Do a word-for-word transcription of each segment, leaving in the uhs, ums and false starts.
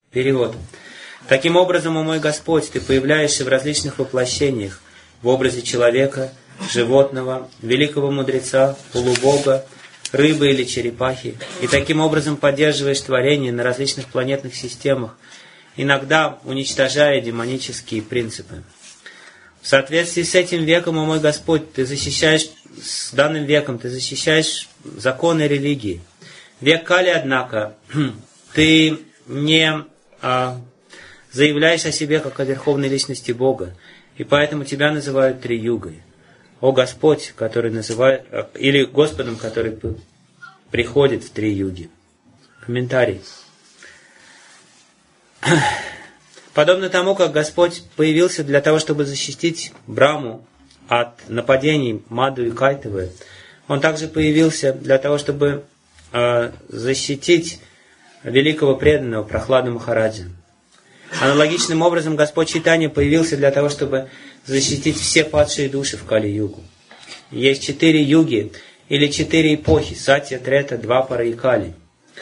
Перевод. Таким образом, о мой Господь, Ты появляешься в различных воплощениях, в образе человека, животного, великого мудреца, полубога, рыбы или черепахи, и таким образом поддерживаешь творение на различных планетных системах, иногда уничтожая демонические принципы. В соответствии с этим веком, о мой Господь, Ты защищаешь, с данным веком, Ты защищаешь законы религии. Век Кали, однако, Ты не а, заявляешь о себе как о верховной личности Бога, и поэтому Тебя называют Три-югой. О Господь, который называет, или Господом, который приходит в три юги. Комментарий. Подобно тому, как Господь появился для того, чтобы защитить Браму от нападений Маду и Кайтавы, Он также появился для того, чтобы э, защитить великого преданного Прохладу Махараджа. Аналогичным образом Господь Чайтанья появился для того, чтобы защитить все падшие души в Кали-югу. Есть четыре юги или четыре эпохи: Сатья, Трета, Двапара и Кали.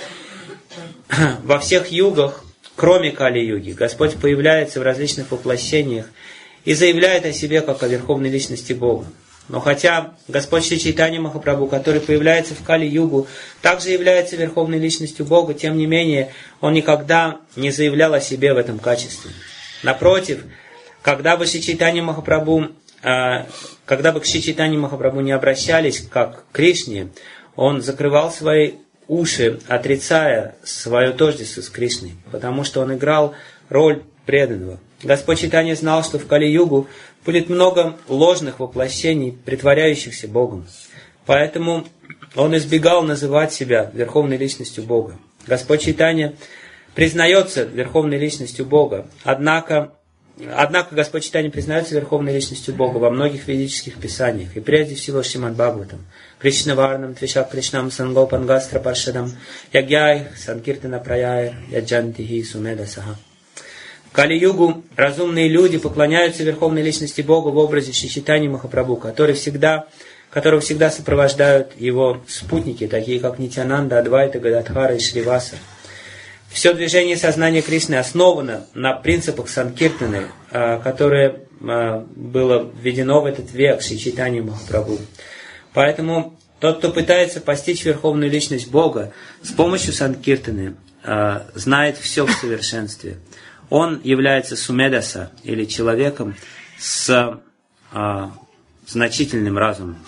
Во всех югах, кроме Кали-юги, Господь появляется в различных воплощениях и заявляет о себе как о верховной личности Бога. Но хотя Господь Шри Чайтанья Махапрабху, который появляется в Кали-югу, также является верховной личностью Бога, тем не менее, Он никогда не заявлял о себе в этом качестве. Напротив, когда бы Шри Чайтанья Махапрабху, когда бы к Шри Чайтанье Махапрабху не обращались как к Кришне, Он закрывал свои уши, отрицая свое тождество с Кришной, потому что Он играл роль преданного. Господь Чайтанья знал, что в Кали-югу будет много ложных воплощений, притворяющихся Богом. Поэтому Он избегал называть себя верховной личностью Бога. Господь Чайтанья признается верховной личностью Бога, однако, однако Господь Чайтанья признается верховной личностью Бога во многих ведических писаниях, и прежде всего Шримад Бхагаватам, Кришнаварнам, Твишак Кришнам, Сангопангастра Паршадам, Ягьяй, Санкиртана Праяй, Яджантихи Сумедасаха. В Кали-югу разумные люди поклоняются верховной личности Бога в образе Шри Чайтаньи Махапрабху, который всегда, которого всегда сопровождают его спутники, такие как Нитьянанда, Адвайта, Гададхара и Шриваса. Все движение сознания Кришны основано на принципах Санкиртаны, которое было введено в этот век Шри Чайтаньи Махапрабху. Поэтому тот, кто пытается постичь верховную личность Бога с помощью Санкиртаны, знает все в совершенстве. Он является сумедаса, или человеком с а, значительным разумом.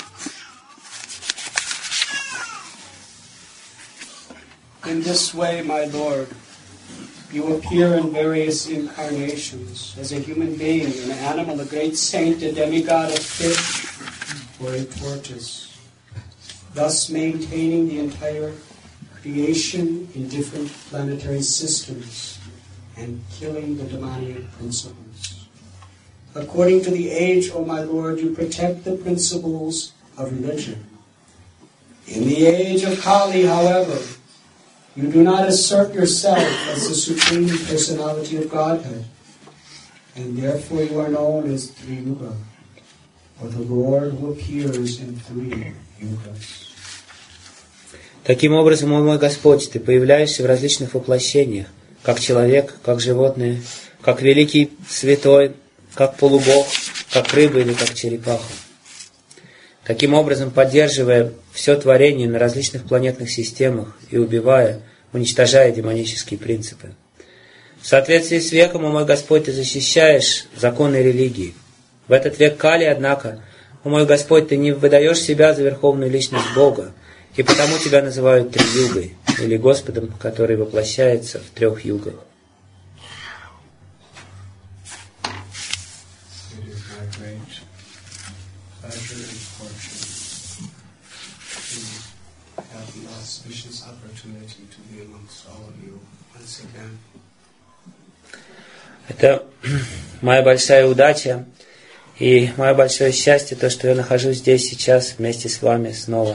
In this way, my Lord, you appear in various incarnations as a human being, an animal, a great saint, a demigod, a fish, or a tortoise, thus maintaining the entire creation in different planetary systems and killing the demonic principles. According to the age, O my Lord, you protect the principles of religion. In the age of Kali, however, you do not assert yourself as the Supreme Personality of Godhead, and therefore you are known as Tri-yuga, or the Lord who appears in three yugas. Таким образом, о мой Господь, Ты появляешься в различных воплощениях, как человек, как животное, как великий святой, как полубог, как рыба или как черепаха. Таким образом, поддерживая все творение на различных планетных системах и убивая, уничтожая демонические принципы. В соответствии с веком, о мой Господь, Ты защищаешь законы религии. В этот век Кали, однако, о мой Господь, Ты не выдаешь себя за верховную личность Бога, и потому Тебя называют Три-югой, или Господом, который воплощается в трех югах. Это моя большая удача и мое большое счастье, то, что я нахожусь здесь сейчас вместе с вами снова.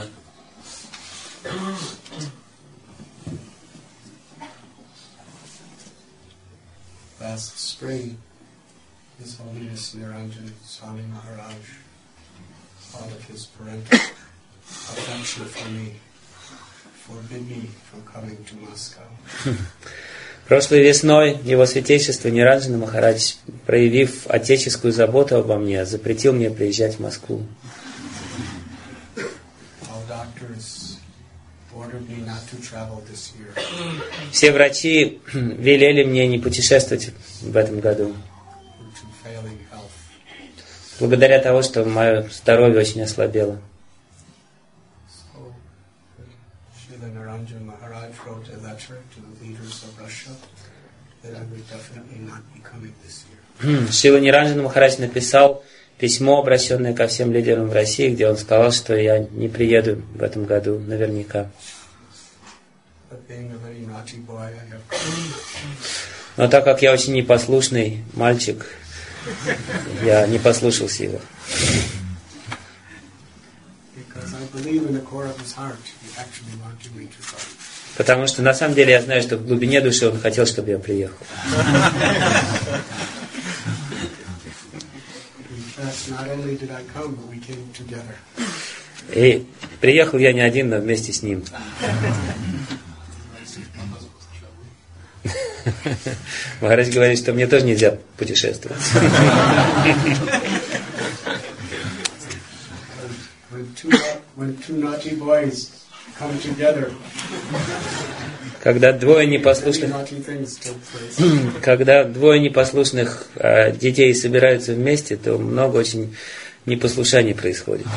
Last spring, His Holiness Niranjan Swami Maharaj, out of his parental affection for me, forbid me from coming to Moscow. Прошлой весной его святейшество Ниранджана Махарадж, проявив отеческую заботу обо мне, запретил мне приезжать в Москву. Все врачи велели мне не путешествовать в этом году, благодаря тому, что мое здоровье очень ослабело. Шрила Ниранджана Махарадж написал письмо, обращенное ко всем лидерам в России, где он сказал, что я не приеду в этом году наверняка. Но так как я очень непослушный мальчик, я не послушался его. Потому что на самом деле я знаю, что в глубине души он хотел, чтобы я приехал. И приехал я не один, но вместе с ним. Махарадж говорит, что мне тоже нельзя путешествовать. Когда двое непослушных, когда двое непослушных а, детей собираются вместе, то много очень непослушаний происходит.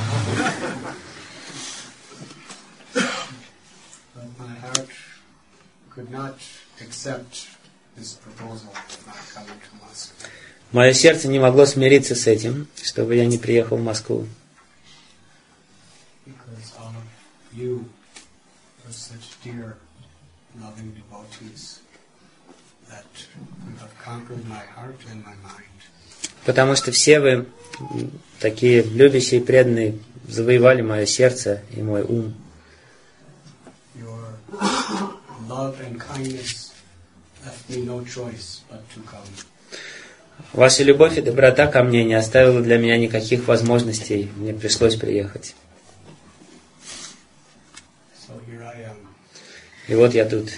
Мое сердце не могло смириться с этим, чтобы я не приехал в Москву. Потому что все вы такие любящие и преданные, завоевали мое сердце и мой ум. Ваша любовь и доброта ко мне не оставила для меня никаких возможностей. Мне пришлось приехать. И вот я тут.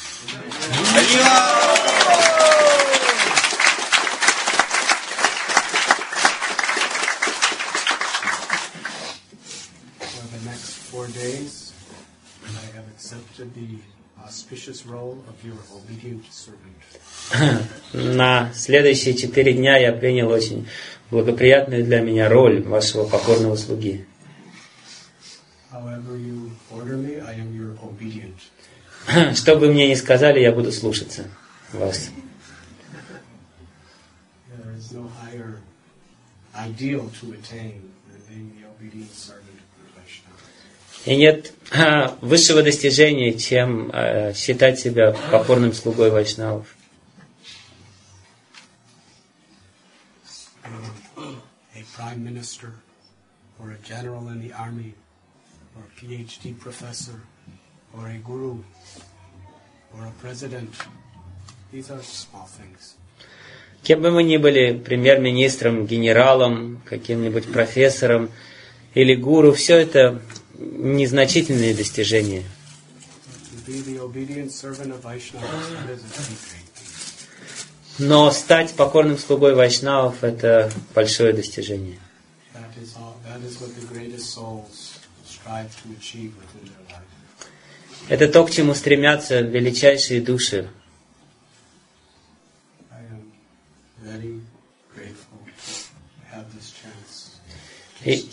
На следующие четыре дня я принял очень благоприятную для меня роль вашего покорного слуги. Что бы мне ни сказали, я буду слушаться вас. И нет а, высшего достижения, чем а, считать себя покорным слугой вайшнавов. Prime Minister, or a general in the army, or a PhD professor, or a guru, or a president. These are small things. Кем бы мы ни были, премьер-министром, генералом, каким-нибудь профессором или гуру, все это незначительные достижения. Но стать покорным слугой вайшнавов — это большое достижение. Это то, к чему стремятся величайшие души. И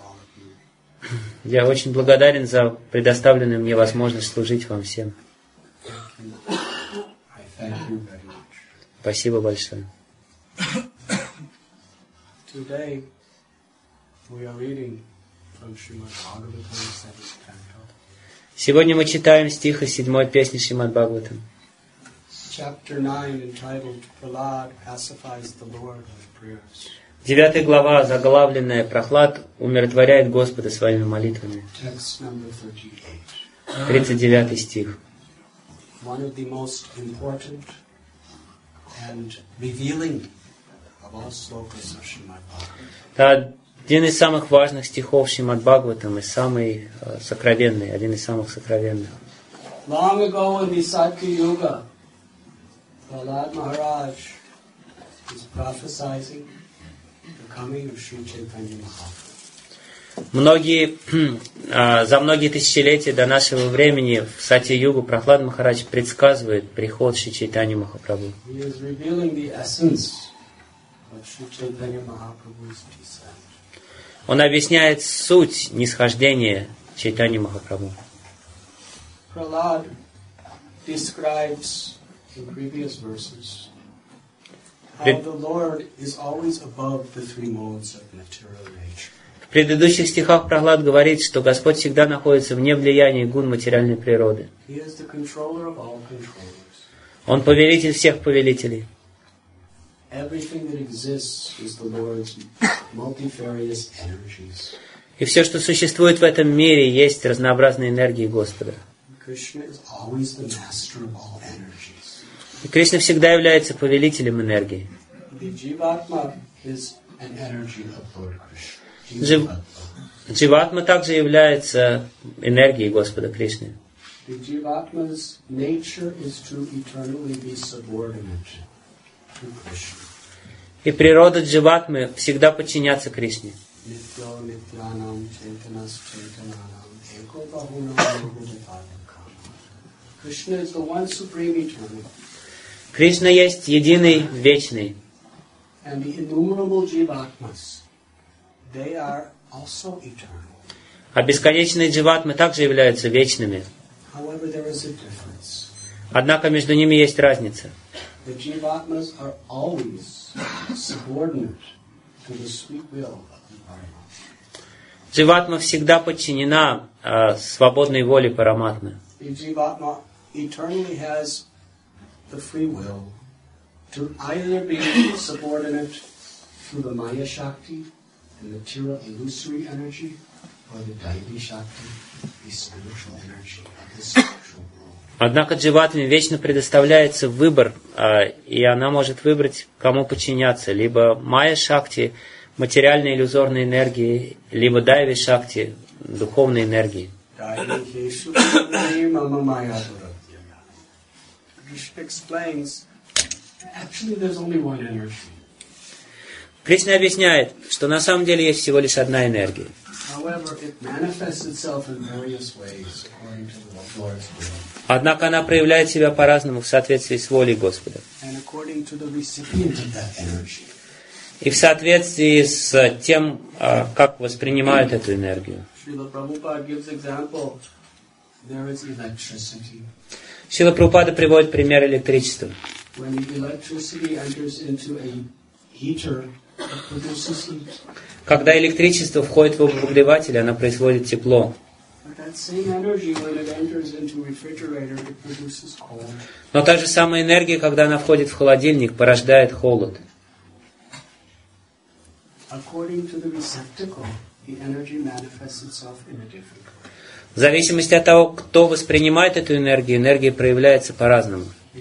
я очень благодарен за предоставленную мне возможность служить вам всем. Спасибо большое. Сегодня мы читаем стих из седьмой песни Шримад Бхагаватам. Девятая глава, заглавленная «Прохлад умиротворяет Господа своими молитвами». Тридцать девятый стих. Это один из самых важных стихов Шримад Бхагаватам и самый э, сокровенный, один из самых сокровенных. Prahlad Maharaj is prophesying the coming of Sri Chaitanya Mahaprabhu. Многие, за многие тысячелетия до нашего времени в Сати-югу Прахлад Махарадж предсказывает приход Шри Чайтаньи Махапрабху. Он объясняет суть нисхождения Чайтаньи Махапрабху. Prahlad describes in previous verses how the Lord is always above the three modes of material nature. В предыдущих стихах Прахлад говорит, что Господь всегда находится вне влияния гун материальной природы. Он повелитель всех повелителей. И все, что существует в этом мире, есть разнообразные энергии Господа. И Кришна всегда является повелителем энергии. Джив... Дживатма также является энергией Господа Кришны. И природа Дживатмы всегда подчиняться Кришне. Кришна есть единый, вечный. А бесконечные дживатмы также являются вечными. Однако между ними есть разница. Дживатма всегда подчинена э, свободной воле Параматмы. The material illusory energy or the Daivi Shakti, the spiritual energy of the spiritual world. Однако Дживатме вечно предоставляется выбор, и она может выбрать, кому подчиняться. Либо Майя Шакти, материальной иллюзорной энергии, либо Дайви Шакти, духовной энергии. Krishna explains, actually there's only one energy. Кришна объясняет, что на самом деле есть всего лишь одна энергия. Однако она проявляет себя по-разному в соответствии с волей Господа. И в соответствии с тем, как воспринимают эту энергию. Шрила Прабхупада приводит пример электричества. Когда электричество входит в обогреватель, оно производит тепло. Но та же самая энергия, когда она входит в холодильник, порождает холод. В зависимости от того, кто воспринимает эту энергию, энергия проявляется по-разному.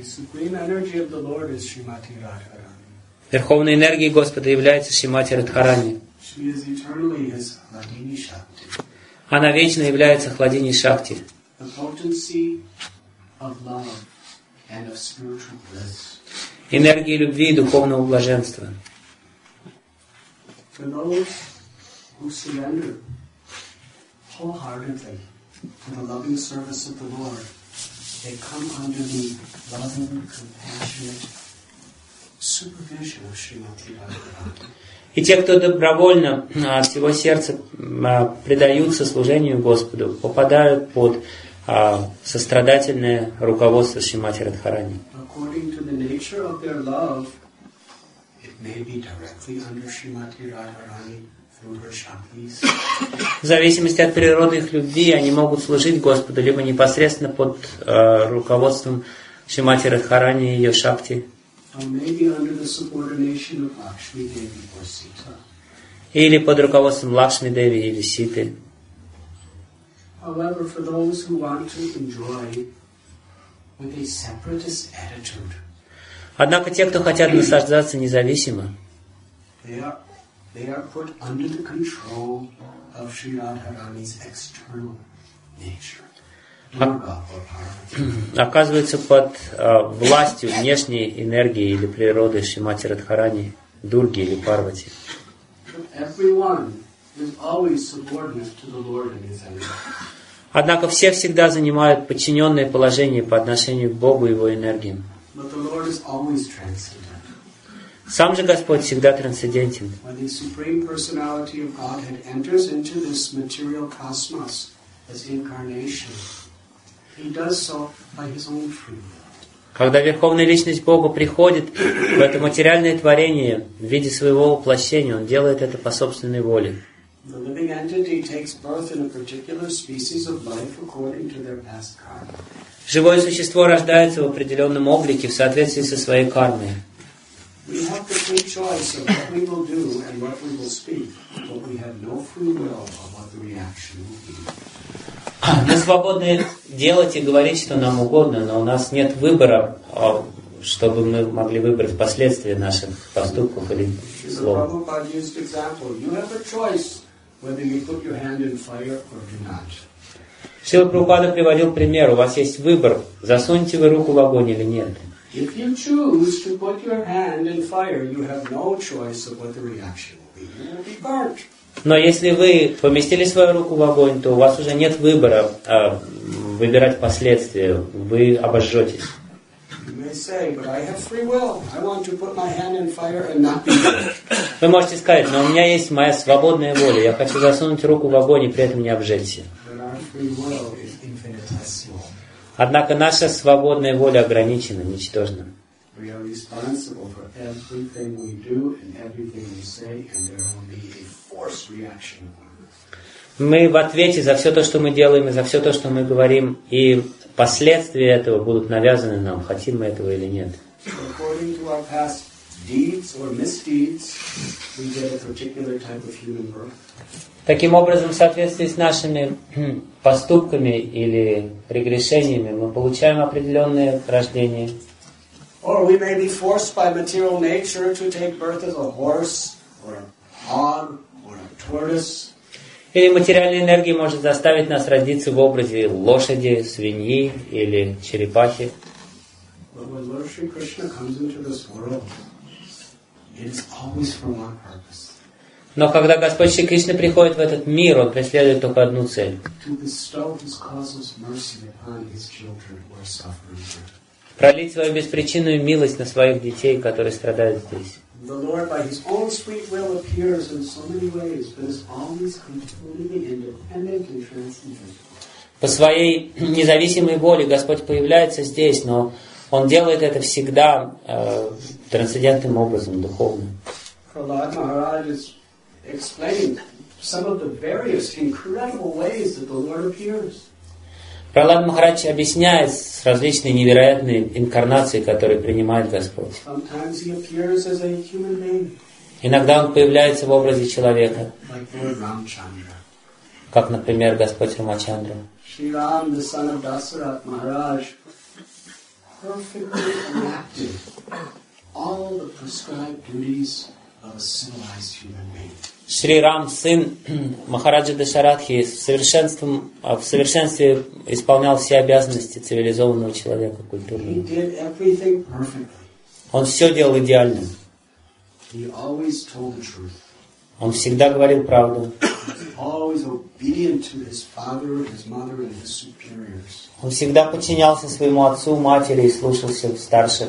Верховной энергией Господа является Шримати Радхарани. Она вечно является Хладини Шакти. Энергией любви и духовного блаженства. И те, кто добровольно от всего сердца предаются служению Господу, попадают под а, сострадательное руководство Шримати Радхарани. В зависимости от природы их любви, они могут служить Господу либо непосредственно под а, руководством Шримати Радхарани и ее Шакти, или под руководством Лакшми Деви или Ситы. Однако те, кто хотят наслаждаться независимо, Durga or Parvati. Оказывается под э, властью внешней энергии или природы Шримати Радхарани, Дурги или Парвати. Everyone is always subordinate to the Lord and His energy. Однако все всегда занимают подчиненное положение по отношению к Богу и Его энергиям. But the Lord is always transcendent. Сам же Господь всегда трансцендентен. When the Supreme Personality of Godhead enters into this material cosmos as incarnation, He does so by His own free will. Когда Верховная Личность Бога приходит в это материальное творение в виде своего воплощения, Он делает это по собственной воле. The living entity takes birth in a particular species of life according to their past karma. Живое существо рождается в определенном облике в соответствии со своей кармой. We have complete choice of what we will do and what we will speak, but we have no free will of what the reaction will be. Мы свободны делать и говорить, что нам угодно, но у нас нет выбора, чтобы мы могли выбрать последствия наших поступков или слов. Prabhupada used example. You have a choice whether you put your hand in fire or do not. Шрила Прабхупада приводил пример. У вас есть выбор, засуньте вы руку в огонь или нет. If you choose to put your hand in fire, you have no choice of what the reaction will be. You will be burnt. Но если вы поместили свою руку в огонь, то у вас уже нет выбора э, выбирать последствия. Вы обожжетесь. Вы можете сказать, но у меня есть моя свободная воля. Я хочу засунуть руку в огонь и при этом не обжечься. Однако наша свободная воля ограничена, ничтожна. Мы в ответе за все то, что мы делаем, и за все то, что мы говорим, и последствия этого будут навязаны нам, хотим мы этого или нет. Таким образом, в соответствии с нашими поступками или прегрешениями, мы получаем определенное рождение. Or we may be forced by material nature to take birth as a horse, or a hog, or a tortoise. Или материальная энергия может заставить нас родиться в образе лошади, свиньи или черепахи. But when Lord Shri Krishna comes into this world, it is always for one purpose. Но когда Господь Шри Кришна приходит в этот мир, Он преследует только одну цель. To bestow His causeless mercy upon His children who are suffering. Пролить свою беспричинную милость на своих детей, которые страдают здесь. The Lord, by His own sweet will, appears in so many ways, but is always completely independent and transcendent. По своей независимой воле Господь появляется здесь, но Он делает это всегда э, трансцендентным образом, духовным. Prahlad Maharaj is explaining some of the various incredible ways that the Lord appears. Пралад Махарадж объясняет различные невероятные инкарнации, которые принимает Господь. Иногда Он появляется в образе человека, как, например, Господь Рамачандра. Шри Рам, сын Махараджа Дашаратхи, в, совершенством, в совершенстве исполнял все обязанности цивилизованного человека, культурного. Он все делал идеально. Он всегда говорил правду. Он всегда подчинялся своему отцу, матери и слушался старших.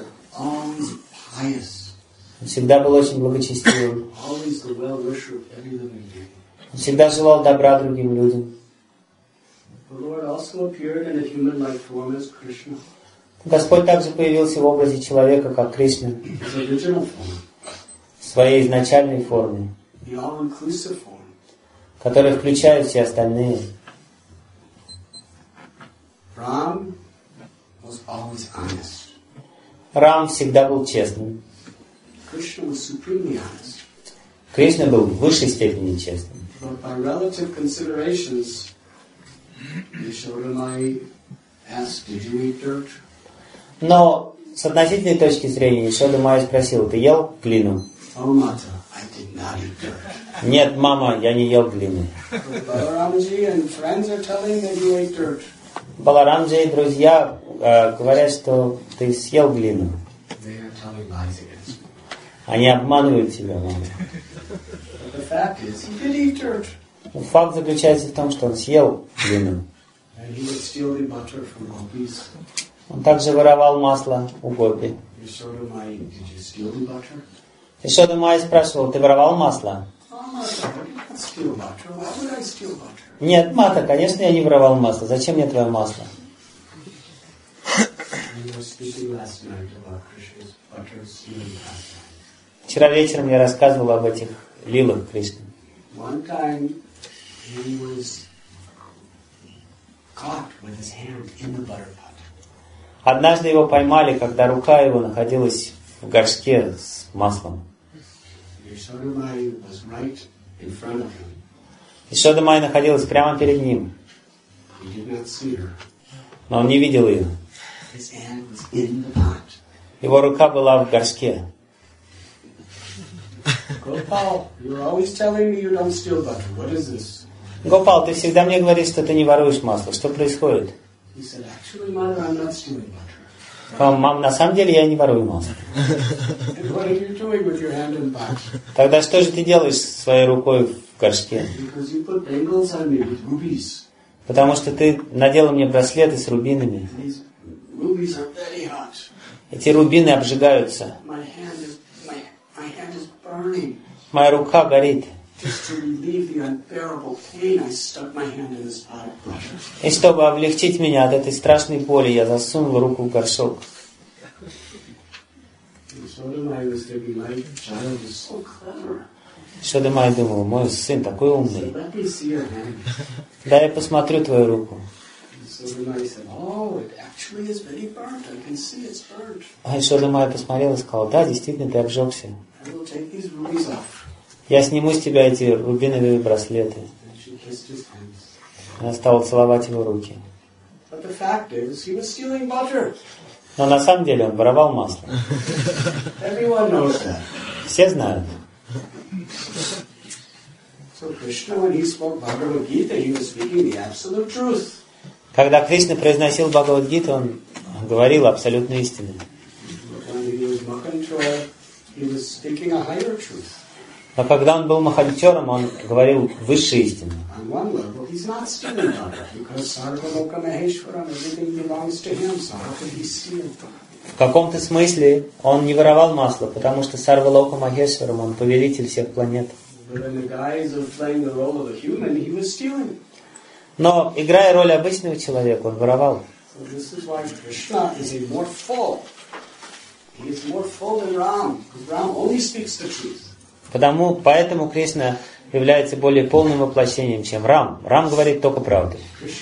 Он всегда был очень благочестивым. Он всегда желал добра другим людям. Господь также появился в образе человека, как Кришна, в своей изначальной форме, которая включает все остальные. Рам всегда был честным. Кришна был в высшей степени честным. Но с относительной точки зрения Ешода Майя спросила: ты ел глину? Нет, мама, я не ел глины. Баларамджи и друзья э, говорят, что ты съел глину. Они обманывают тебя, мама. Факт заключается в том, что он съел глину. Он также воровал масло у гопи. Ишода Майя спрашивал, ты воровал масло? Нет, Мата, конечно, я не воровал масло. Зачем мне твое масло? Вчера вечером я рассказывал об этих лилах Кришны. Однажды его поймали, когда рука его находилась в горшке с маслом. Ишода Майя находилась прямо перед ним. Но он не видел ее. Его рука была в горшке. Гопал, ты всегда мне говоришь, что ты не воруешь масло. Что происходит? Мам, на самом деле я не ворую масло. Тогда что же ты делаешь своей рукой в горшке? Потому что ты надела мне браслеты с рубинами. Эти рубины обжигаются. Моя рука горит. И чтобы облегчить меня от этой страшной боли, я засунул руку в горшок. Ишода Майя думал, мой сын такой умный. Да, я посмотрю твою руку. А Ишода Майя посмотрел и сказал, да, действительно, ты обжегся. Я сниму с тебя эти рубиновые браслеты. Она стала целовать его руки. Но на самом деле он воровал масло. Все знают. Когда Кришна произносил Бхагавад-гиту, он говорил абсолютную истину. Но когда он был маханчором, он говорил высшую истину. В каком-то смысле он не воровал масло, потому что Сарвалока Махешварам, он повелитель всех планет. Но, играя роль обычного человека, он воровал. Потому, поэтому Кришна является более полным воплощением, чем Рам. Рам говорит только правду.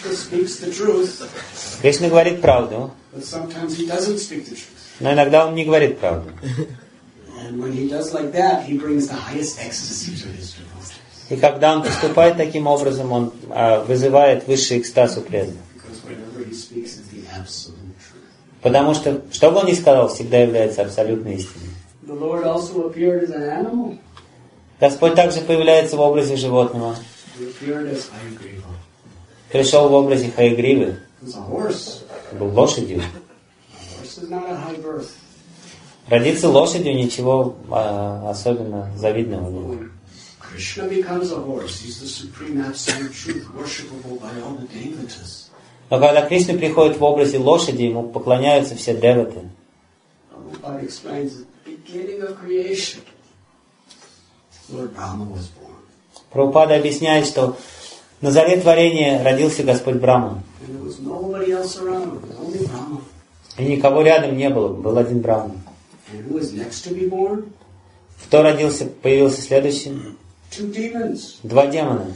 Кришна говорит правду, но иногда он не говорит правду. И когда он поступает таким образом, он а, вызывает высший экстаз у преданных. Потому что, что бы он ни сказал, всегда является абсолютной истиной. Господь также появляется в образе животного. Пришел в образе Хаягривы. Был лошадью. Родиться лошадью ничего а, особенно завидного нет. Но когда Кришна приходит в образе лошади, ему поклоняются все деваты. Прабхупада объясняет, что на заре творения родился Господь Брахма. И никого рядом не было, был один Брахма. Кто родился, появился следующим? Два демона.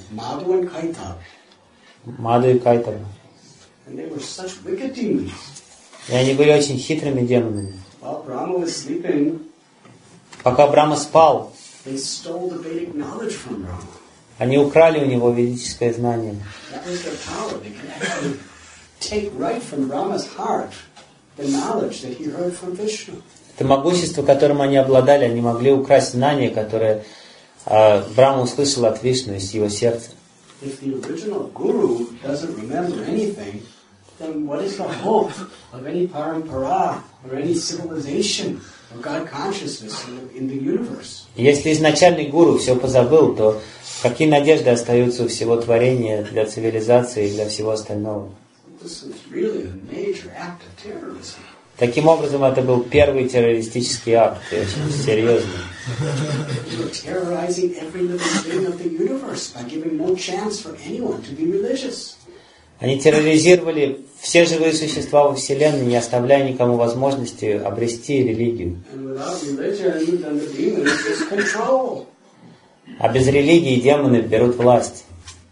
Маду и Кайтава. И они были очень хитрыми демонами. Пока Брахма спал, они украли у него ведическое знание. Это могущество, которым они обладали, они могли украсть знание, которое э, Брахма услышал от Вишну из его сердца. then what is the hope of any parampara or any civilization of God consciousness in the, in the universe? Если изначальный гуру все позабыл, то какие надежды остаются у всего творения для цивилизации и для всего остального? This is really a major act of terrorism. Таким образом, это был первый террористический акт, и очень серьезный. You're terrorizing every living thing of the universe by giving no chance for anyone to be religious. Они терроризировали все живые существа во Вселенной, не оставляя никому возможности обрести религию. And without religion, then the demons just control. А без религии демоны берут власть.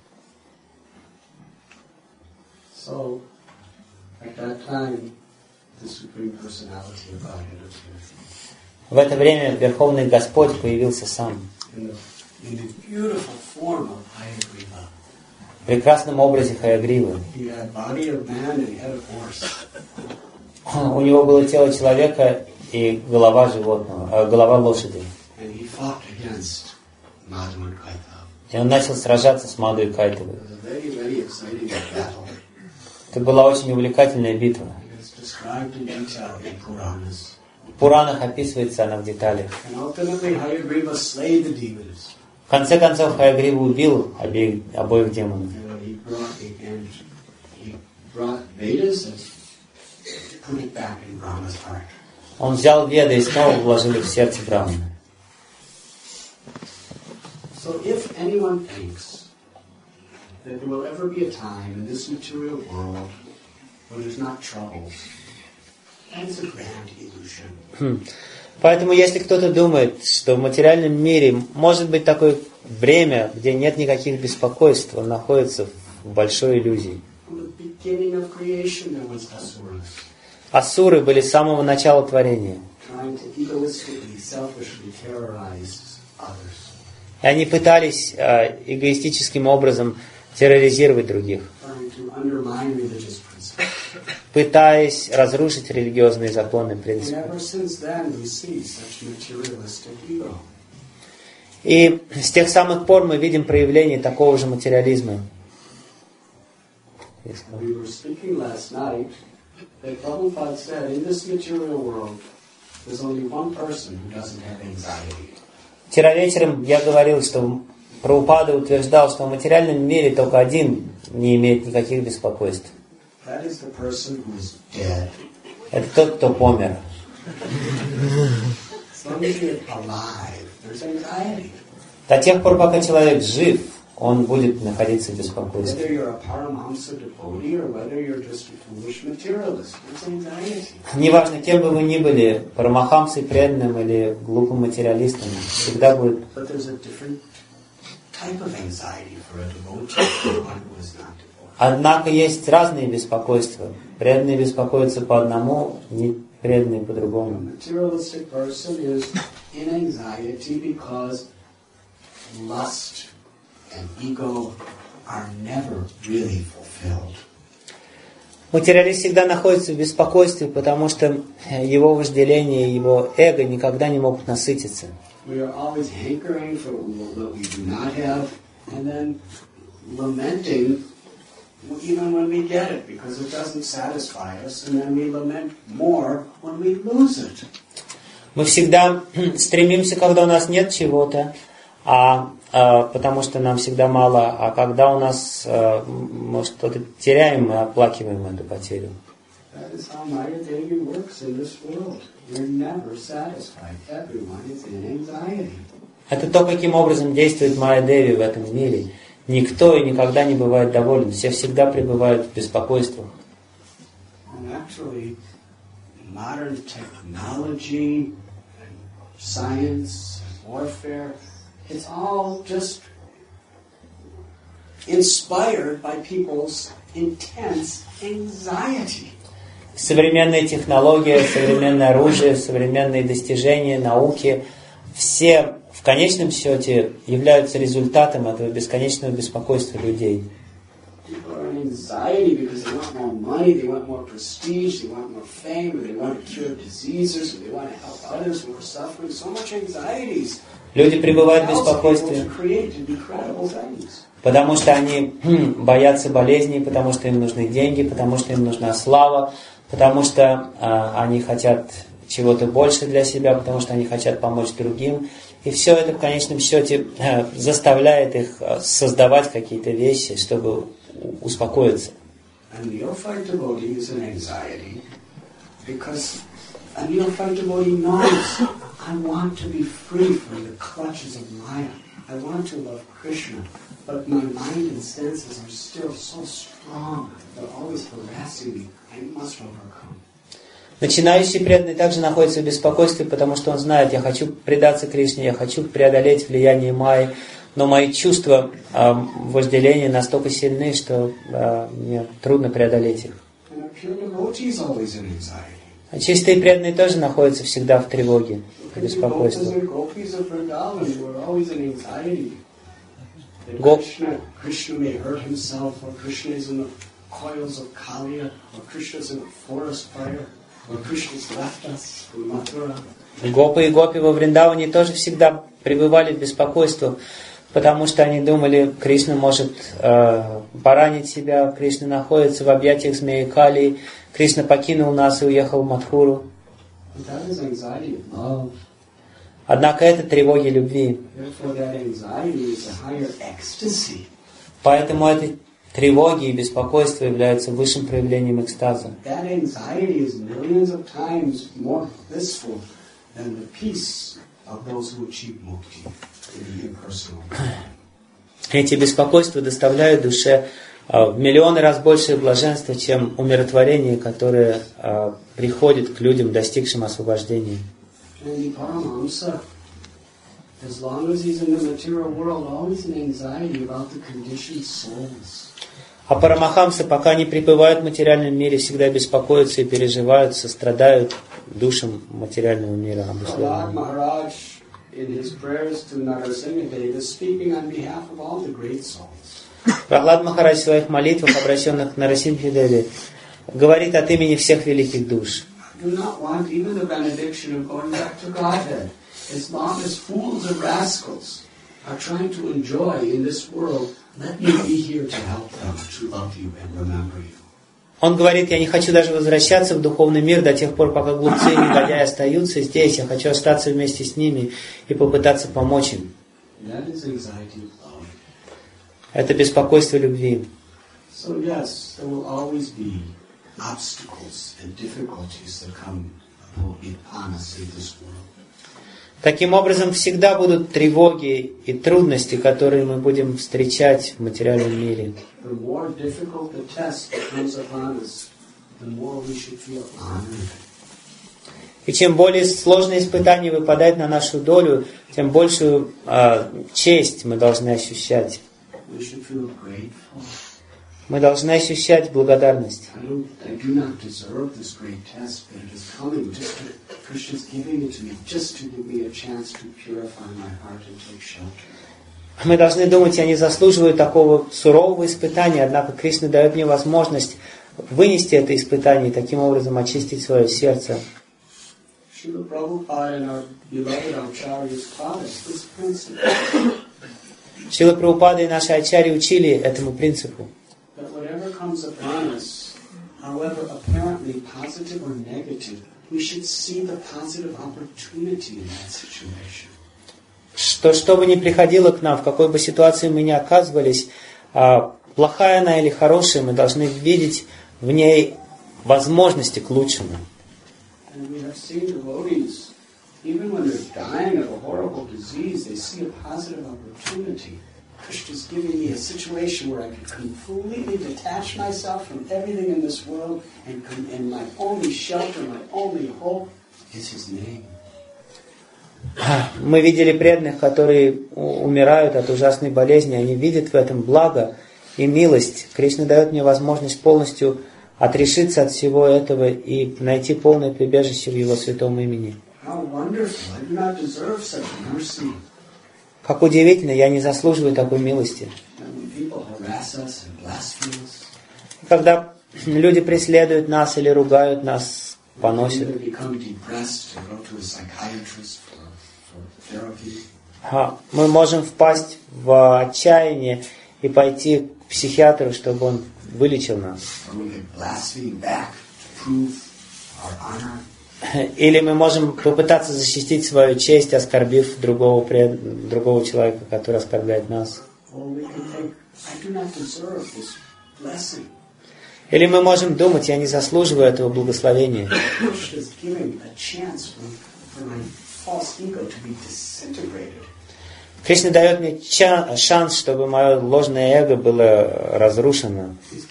So, at that time, the Supreme Personality of Godhead appeared. В это время Верховный Господь появился сам. In the, in the beautiful form of Hayagriva. В прекрасном образе Хаягривы. He had body of man and head of horse. У него было тело человека и голова животного, э, голова лошади. And he fought against Madhu and Kaitava. И он начал сражаться с Маду и Кайтавой. It was a very, very exciting battle. Это была очень увлекательная битва. It's described in detail in Puranas. В Пуранах описывается она в деталях. And ultimately, Hayagriva slayed the demons. В конце концов, Хаягрива убил обеих, обоих демонов. And he brought, and he brought Vedas and put it back in Brahma's heart. Он взял Веды и снова вложил их в сердце Брахмана. So if anyone thinks that there will ever be a time in this material world where there's not troubles, that's a grand illusion. Хм. Поэтому, если кто-то думает, что в материальном мире может быть такое время, где нет никаких беспокойств, он находится в большой иллюзии. From the beginning of creation, there was asuras, Асуры были с самого начала творения. trying to egoistically, selfishly terrorize others, И они пытались э, эгоистическим образом терроризировать других, trying to undermine religious principles. пытаясь разрушить религиозные законы, And принципы. ever since then, we see such materialistic ego. И с тех самых пор мы видим проявление такого же материализма. We were speaking last night that Prabhupada said, in this material world, there's only one person who doesn't have anxiety. Вчера вечером я говорил, что Прабхупада утверждал, что в материальном мире только один не имеет никаких беспокойств. That is the person who is dead. Это тот, кто помер. As long as you're alive, there's anxiety. До тех пор, пока человек жив, он будет находиться в беспокойстве. Whether you're a Paramahamsa devotee or whether you're just a foolish materialist, there's anxiety. Неважно, кем бы вы ни были, парамахамсой, преданным или глупым материалистом, всегда будет. But there's a different type of anxiety for a devotee and one who is not devoted. Однако есть разные беспокойства. Преданные беспокоятся по одному, не преданные по A другому. materialistic person is in anxiety because lust and ego are never really fulfilled. Материалист всегда находится в беспокойстве, потому что его вожделение, его эго никогда не могут насытиться. We are always hankering for what we do not have, and then lamenting even when we get it, because it doesn't satisfy us, and then we lament more when we lose it. Мы всегда стремимся, когда у нас нет чего-то, а, а, потому что нам всегда мало, а когда у нас а, мы что-то теряем, мы оплакиваем эту потерю. That is how Maya Devi works in this world. We're never satisfied. Everyone is in anxiety. Это то, каким образом действует Майя Деви в этом мире. Никто и никогда не бывает доволен. Все всегда пребывают в беспокойствах. And actually, modern technology, and science, and warfare, it's all just inspired by people's intense anxiety. Современная технология, современное оружие, современные достижения, науки, все в конечном счете являются результатом этого бесконечного беспокойства людей. People are in anxiety because they want more money, they want more prestige, they want more fame, they want to cure diseases, they want to help others who are suffering. So much anxieties. Люди пребывают в беспокойстве, потому что они хм, боятся болезней, потому что им нужны деньги, потому что им нужна слава, потому что э, они хотят чего-то больше для себя, потому что они хотят помочь другим. И все это в конечном счете э, заставляет их э, создавать какие-то вещи, чтобы успокоиться. A neophyte devotee is an anxiety because a neophyte devotee knows, I want to be free from the clutches of Maya. I want to love Krishna, but my mind and senses are still so strong. They're always harassing me. I must overcome. Начинающий преданный также находится в беспокойстве, потому что он знает, я хочу предаться Кришне, я хочу преодолеть влияние Майи, но мои чувства э, вожделения настолько сильны, что э, мне трудно преодолеть их. А чистые преданные тоже находятся всегда в тревоге, в беспокойстве. Гоп... Гопы и гопи во Вриндаване тоже всегда пребывали в беспокойстве, потому что они думали, Кришна может э, поранить себя, Кришна находится в объятиях змеи Кали, Кришна покинул нас и уехал в Мадхуру. Однако это тревоги любви. Поэтому эти тревоги и беспокойство являются высшим проявлением экстаза. Эти беспокойства доставляют душе в миллионы раз большее блаженство, чем умиротворение, которое приходит к людям, достигшим освобождения. А Парамахамсы, пока не пребывают в материальном мире, всегда беспокоятся и переживают, сострадают душам материального мира. Прахлад Махарадж в своих молитвах, обращенных к Нарасимхе Деве, говорит от имени всех великих душ. As long as fools and rascals are trying to enjoy in this world, let me be here to help them to love you and remember you. Он говорит, я не хочу даже возвращаться в духовный мир до тех пор, пока глупцы и негодяи остаются здесь. Я хочу остаться вместе с ними и попытаться помочь им. Это беспокойство любви. So yes, there will always be obstacles and difficulties that come upon us in this world. Таким образом, всегда будут тревоги и трудности, которые мы будем встречать в материальном мире. И чем более сложные испытания выпадают на нашу долю, тем большую э, честь мы должны ощущать. Мы должны ощущать благодарность. Мы должны думать, я не заслуживаю такого сурового испытания, однако Кришна дает мне возможность вынести это испытание и таким образом очистить свое сердце. Шрила Прабхупада и наши ачарьи учили этому принципу. That whatever comes upon us, however apparently positive or negative, we should see the positive opportunity in that situation. Что, что бы ни приходило к нам, в какой бы ситуации мы ни оказывались, плохая она или хорошая, мы должны видеть в ней возможности к лучшему. And we have seen devotees, even when they're dying of a horrible disease, they see a positive opportunity. Krishna's giving me a situation where I can completely detach myself from everything in this world, and, and my only shelter, my only hope is His name. Мы видели преданных, которые умирают от ужасной болезни, они видят в этом благо и милость. Кришна дает мне возможность полностью отрешиться от всего этого и найти полное прибежище в Его святом имени. Как удивительно, я не заслуживаю такой милости. Когда люди преследуют нас или ругают нас, поносят. Мы можем впасть в отчаяние и пойти к психиатру, чтобы он вылечил нас. Или мы можем попытаться защитить свою честь, оскорбив другого, другого человека, который оскорбляет нас. Или мы можем думать, я не заслуживаю этого благословения. Кришна дает мне шанс, чтобы мое ложное эго было разрушено.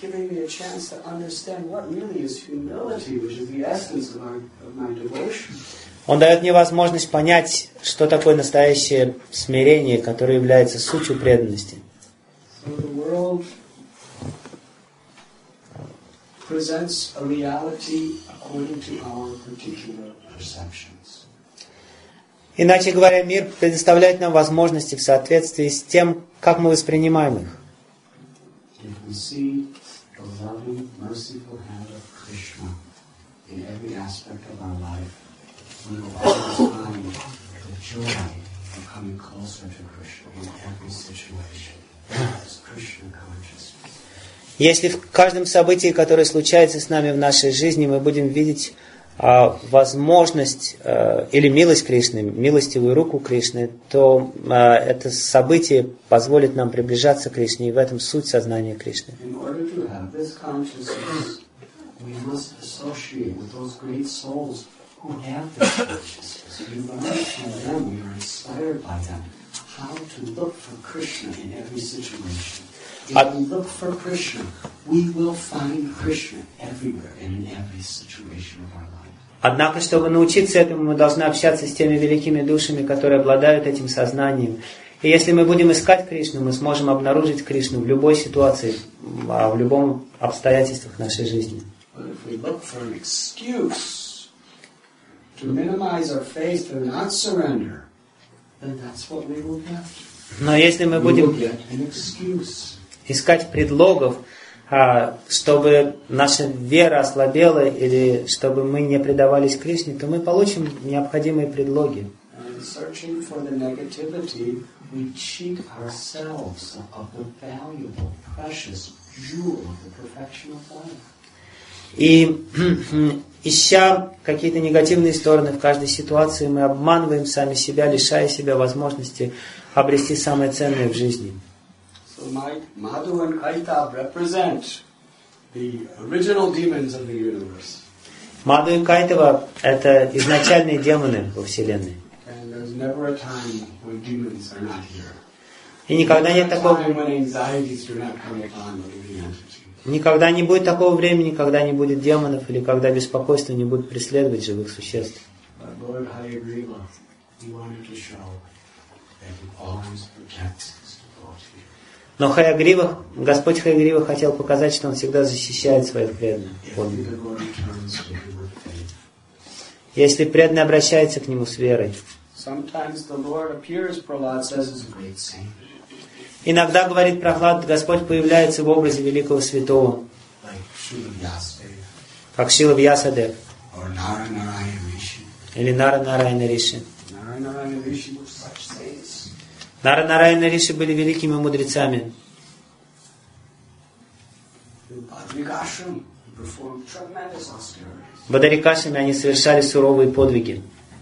Он дает мне возможность понять, что такое настоящее смирение, которое является сутью преданности. Иначе говоря, мир предоставляет нам возможности в соответствии с тем, как мы воспринимаем их. Если в каждом событии, которое случается с нами в нашей жизни, мы будем видеть а, возможность а, или милость Кришны, милостивую руку Кришны, то а, это событие позволит нам приближаться к Кришне, и в этом суть сознания Кришны. Однако, чтобы научиться этому, мы должны общаться с теми великими душами, которые обладают этим сознанием. И если мы будем искать Кришну, мы сможем обнаружить Кришну в любой ситуации, в любом обстоятельстве нашей жизни. Но если мы будем искать предлогов, чтобы наша вера ослабела или чтобы мы не предавались Кришне, то мы получим необходимые предлоги. И ища какие-то негативные стороны в каждой ситуации, мы обманываем сами себя, лишая себя возможности обрести самое ценное в жизни. So Madhu and Kaitab represent the original demons of the universe. Мадху и Кайтава – это изначальные демоны во Вселенной. And there's never a time when demons are not here. И никогда нет такого... Никогда не будет такого времени, когда не будет демонов, или когда беспокойство не будет преследовать живых существ. Но Хаягрива, Господь Хаягрива хотел показать, что Он всегда защищает своих преданных. Если преданный обращается к Нему с верой. Иногда, говорит Прохлад, Господь появляется в образе великого святого, как Шрила Вьясадев или Нара Нараяна Риши. Нара Нараяна Риши были великими мудрецами. В Бадарикашаме они совершали суровые подвиги.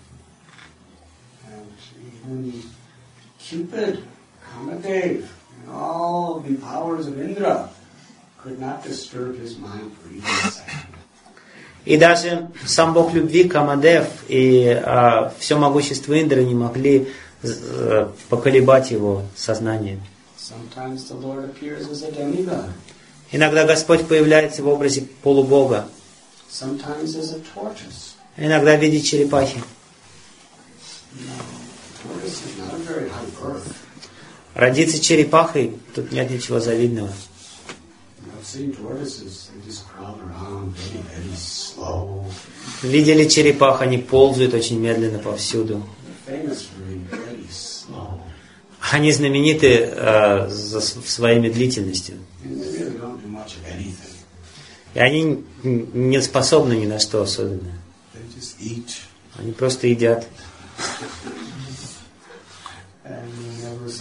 И даже сам Бог любви, Камадев, и а, все могущество Индры не могли а, поколебать его сознание. Иногда Господь появляется в образе полубога. Иногда в виде черепахи. Родиться черепахой, тут нет ничего завидного. Видели черепах, они ползают очень медленно повсюду. Они знамениты э, за своей медлительностью. И они не способны ни на что особенное. Они просто едят.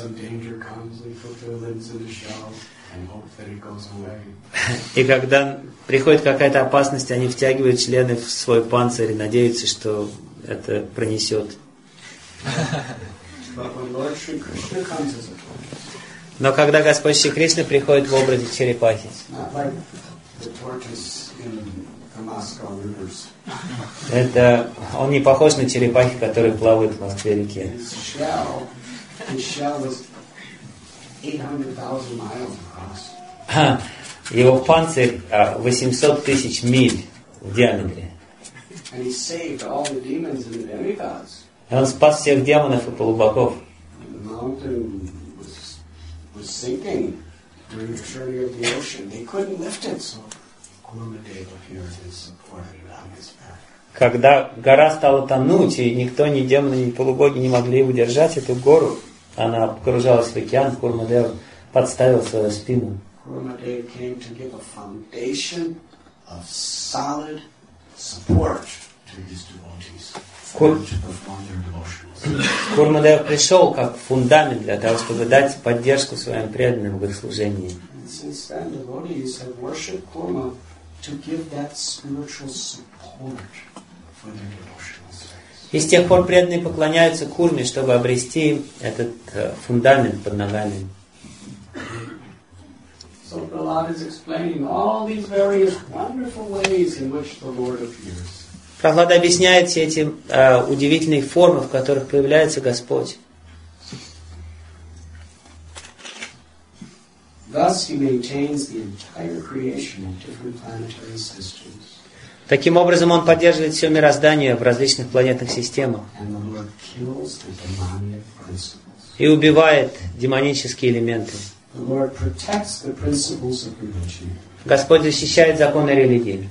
И когда приходит какая-то опасность, они втягивают члены в свой панцирь и надеются, что это пронесет. Но когда Господь Шри Кришна приходит в образе черепахи, это он не похож на черепахи, которые плавают в Москве-реке. Его панцирь восемьсот тысяч миль в диаметре. И он спас всех демонов и полубогов. Когда гора стала тонуть, и никто, ни демоны, ни полубоги не могли удержать эту гору, она погружалась в океан, Курмадев подставил свою спину. Кур... Курмадев пришел как фундамент для того, чтобы дать поддержку своим преданным в их служении. И с тех пор преданные поклоняются Курме, чтобы обрести этот э, фундамент под ногами. Прохлада объясняет все эти э, удивительные формы, в которых появляется Господь. Таким образом, Он поддерживает все мироздание в различных планетных системах и убивает демонические элементы. Господь защищает законы религии.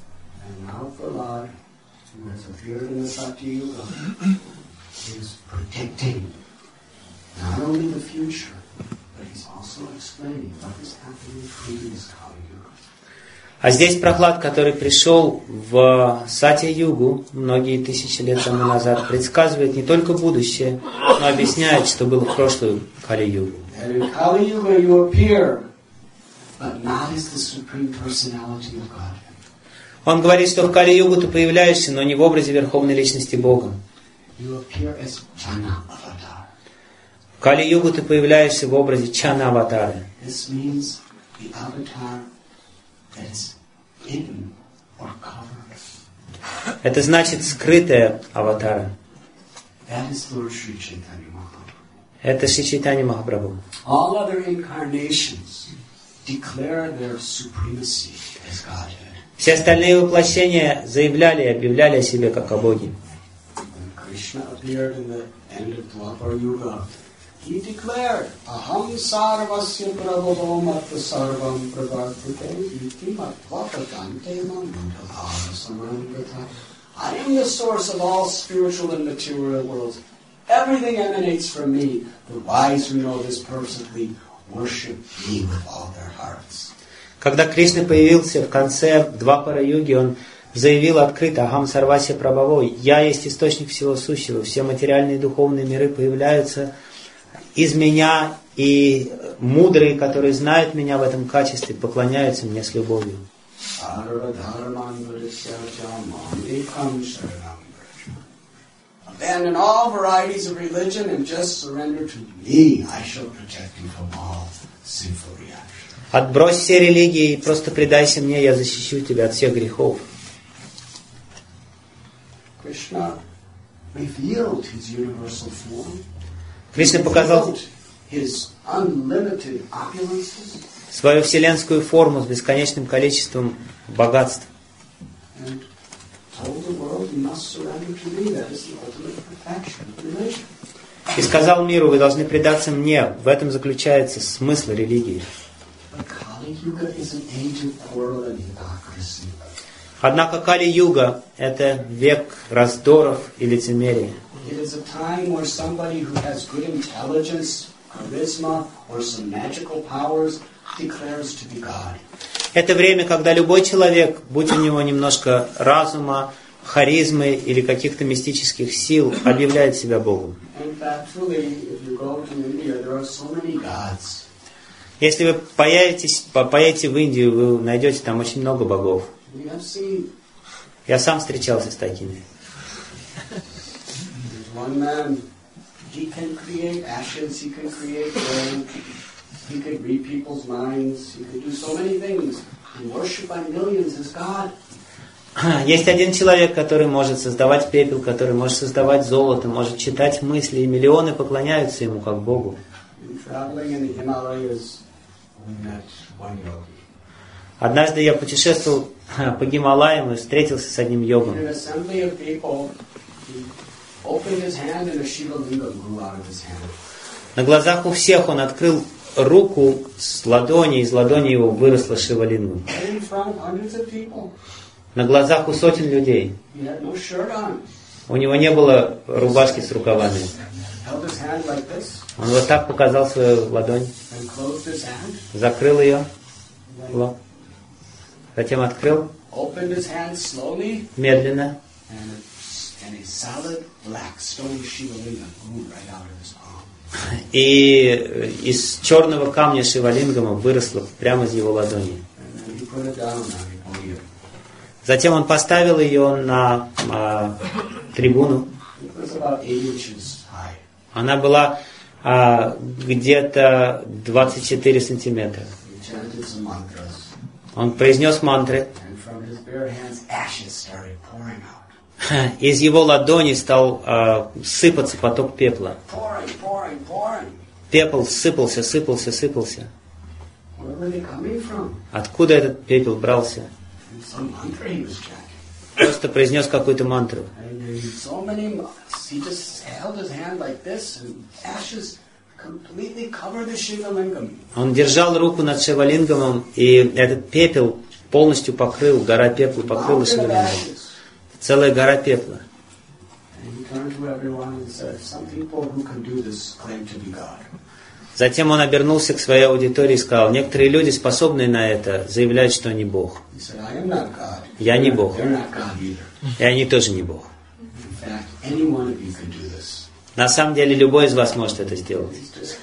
А здесь Прохлад, который пришел в Сатья-югу многие тысячи лет тому назад, предсказывает не только будущее, но объясняет, что было в прошлую Кали-югу. Он говорит, что в Кали-югу ты появляешься, но не в образе Верховной Личности Бога. В Кали-югу ты появляешься в образе Чана-аватары. Это значит скрытая аватара. Это Шри Чайтанья Махапрабху. Все остальные воплощения заявляли и объявляли о себе как о Боге. He declared, Aham sarvasya prabhavam atta sarvam pravartate iti matvatagante mamudabhava samandata. I am the source of all spiritual and material worlds. Everything emanates from me. The wise who know this perfectly worship me with all their hearts. Когда Кришна появился в конце Двапара-юги, он заявил открыто Ахам Сарвасья Прабхавой: «Я есть источник всего сущего, все материальные и духовные миры появляются из меня, и мудрые, которые знают меня в этом качестве, поклоняются мне с любовью». Abandon all varieties of religion and just surrender to me. I shall protect you from all sinful reactions. Отбрось все религии и просто предайся мне, я защищу тебя от всех грехов. Krishna revealed his universal form. Кришна показал his unlimited opulences. Свою вселенскую форму с бесконечным количеством богатств. And told the world you must surrender to me. That is the ultimate perfection of religion. И сказал миру: вы должны предаться мне. В этом заключается смысл религии. Однако Кали-юга – это век раздоров и лицемерия. Это время, когда любой человек, будь у него немножко разума, харизмы или каких-то мистических сил, объявляет себя Богом. Если вы появитесь, поедете в Индию, вы найдете там очень много богов. Я сам встречался с такими. Есть один человек, который может создавать пепел, который может создавать золото, может читать мысли, и миллионы поклоняются ему как Богу. Однажды я путешествовал по Гималаям и встретился с одним йогом. На глазах у всех он открыл руку с ладони, из ладони его выросла шивалинга. На глазах у сотен людей. У него не было рубашки с рукавами. Он вот так показал свою ладонь, закрыл ее, затем открыл, медленно, и из черного камня шивалингама выросло прямо из его ладони. Затем он поставил ее на а, трибуну. Она была а, где-то двадцать четыре сантиметра. Он произнес мантры. Из его ладони стал а, сыпаться поток пепла. Пепел сыпался, сыпался, сыпался. Откуда этот пепел брался? Просто произнес какую-то мантру. Он держал руку над Шивалингамом, и этот пепел полностью покрыл, гора пепла покрыла Шивалингам. Целая гора пепла. Затем он обернулся к своей аудитории и сказал: некоторые люди, способные на это, заявляют, что они Бог. Я не Бог. И они тоже не Бог. На самом деле, любой из вас может это сделать.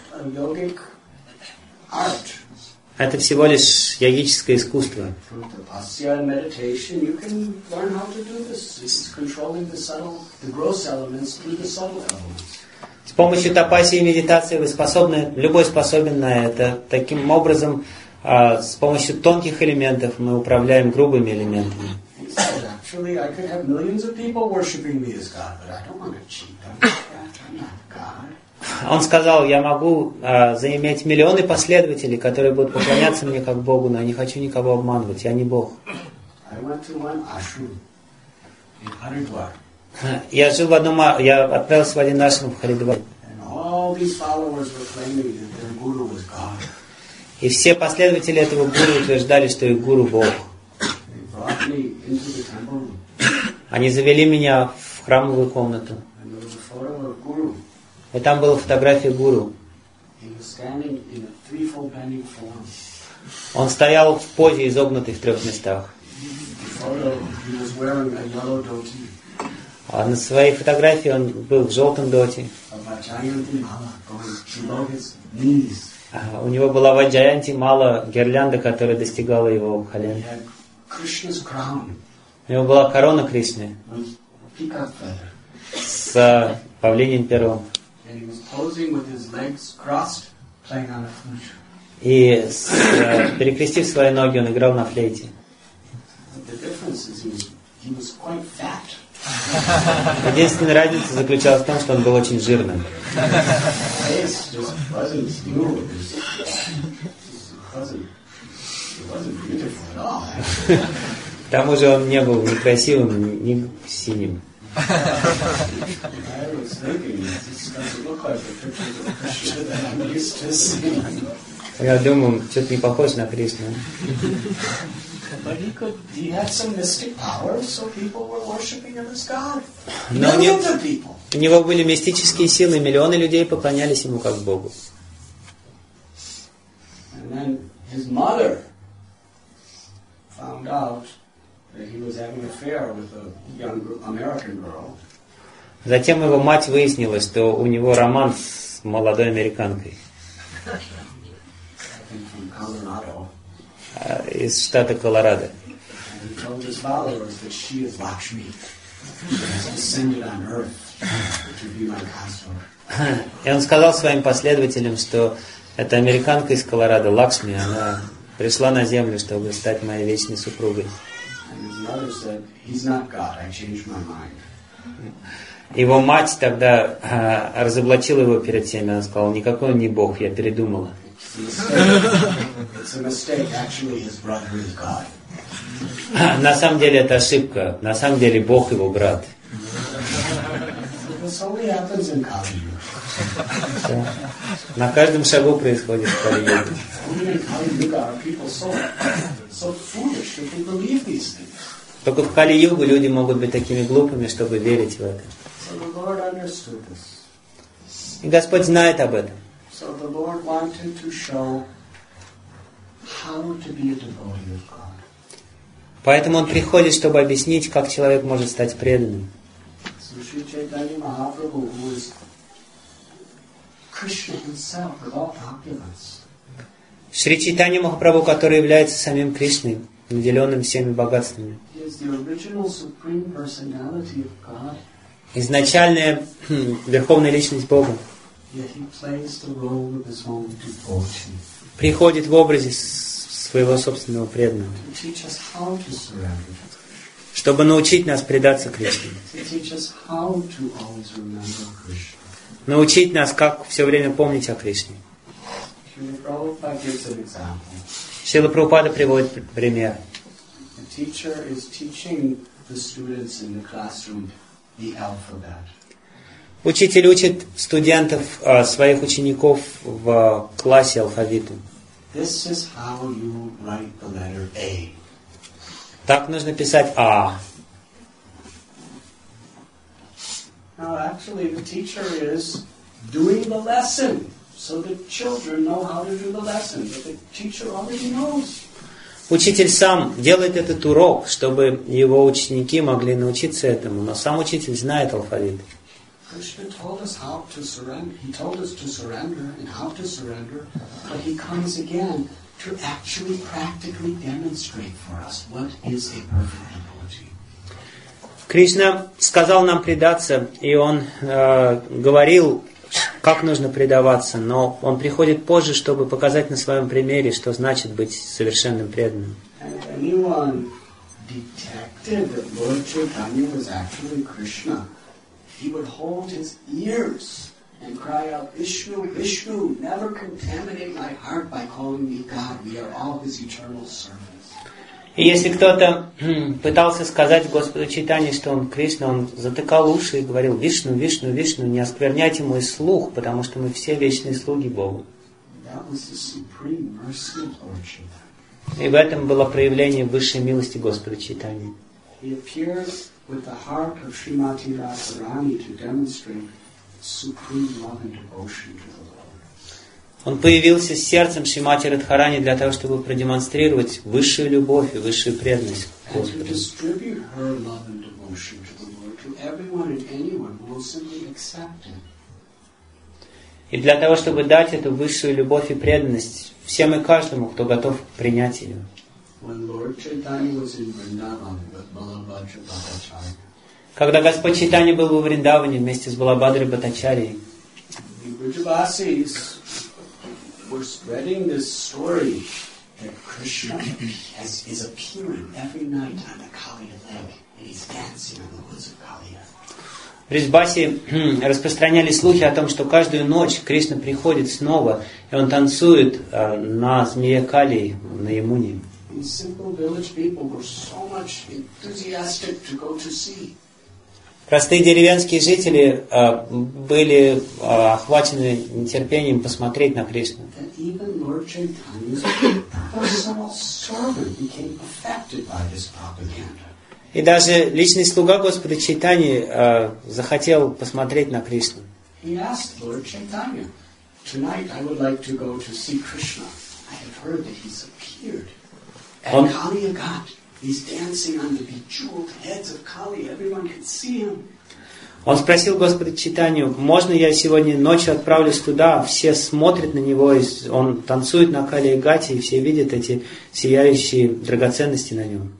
Это всего лишь йогическое искусство. С помощью тапаси и медитации вы способны, любой способен на это. Таким образом, с помощью тонких элементов мы управляем грубыми элементами. Он сказал: я могу а, заиметь миллионы последователей, которые будут поклоняться мне как Богу, но я не хочу никого обманывать, я не Бог. Я жил в одном, я отправился в один ашрам в Харидвар. И все последователи этого гуру утверждали, что их гуру Бог. Они завели меня в храмовую комнату. И там была фотография гуру. Он стоял в позе, изогнутой в трех местах. А на своей фотографии он был в желтом доте. А у него была ваджаянти мала, гирлянда, которая достигала его колен. У него была корона Кришны с павлиньим пером. И с, перекрестив свои ноги, он играл на флейте. Единственная разница заключалась в том, что он был очень жирным. К тому же он не был ни красивым, ни синим. Я думаю, что-то не похож на Кришну. Но у него, у него были мистические силы, миллионы людей поклонялись ему как Богу. Затем его мать выяснила, что у него роман с молодой американкой из штата Колорадо. И он сказал своим последователям, что эта американка из Колорадо, Лакшми, она пришла на землю, чтобы стать моей вечной супругой. Его мать тогда а, разоблачила его перед всеми. Она сказала: никакой он не Бог, я передумала. На самом деле это ошибка. На самом деле Бог его брат. На каждом шагу происходит Кали-юга. Только в Кали-югу люди могут быть такими глупыми, чтобы верить в это. И Господь знает об этом. Поэтому Он приходит, чтобы объяснить, как человек может стать преданным. Шри Чайтанья Махапрабху, который является самим Кришной, наделенным всеми богатствами. Изначальная Верховная Личность Бога приходит в образе своего собственного преданного, чтобы научить нас предаться Кришне, научить нас, как все время помнить о Кришне. Шрила Прабхупада приводит пример. Учитель учит студентов, своих учеников в классе алфавиту. Так нужно писать А. Now, actually, the teacher is doing the lesson, so the children know how to do the lesson. But the teacher already knows. Учитель сам делает этот урок, чтобы его ученики могли научиться этому, но сам учитель знает алфавит. Krishna told us how to surrender. He told us to surrender and how to surrender, but he comes again to actually practically demonstrate for us what is a perfect devotee. Кришна сказал нам предаться, и Он э, говорил, как нужно предаваться, но Он приходит позже, чтобы показать на своем примере, что значит быть совершенным преданным. И если кто-то пытался сказать Господу Чайтанье, что он Кришна, он затыкал уши и говорил: Вишну, Вишну, Вишну, не оскверняйте мой слух, потому что мы все вечные слуги Богу. И в этом было проявление высшей милости Господа Чайтаньи. Он появился с сердцем Шримати Радхарани для того, чтобы продемонстрировать высшую любовь и высшую преданность Господу. И для того, чтобы дать эту высшую любовь и преданность всем и каждому, кто готов принять ее. Когда Господь Чайтанья был во Вриндаване вместе с Балабхадрой Бхаттачарьей, we're spreading this story that Krishna has, is appearing every night on the Kaliya lake and he's dancing on the woods of Kaliya. В Ришбасе распространяли слухи о том, что каждую ночь Кришна приходит снова, и он танцует э, на змее Калии, на Ямуне. Простые деревенские жители э, были э, охвачены нетерпением посмотреть на Кришну. И даже личный слуга Господа Чайтаньи э, захотел посмотреть на Кришну. Он, Он спросил Господа Чайтанью, можно я сегодня ночью отправлюсь туда, все смотрят на него, он танцует на Кали и Гате, и все видят эти сияющие драгоценности на нем.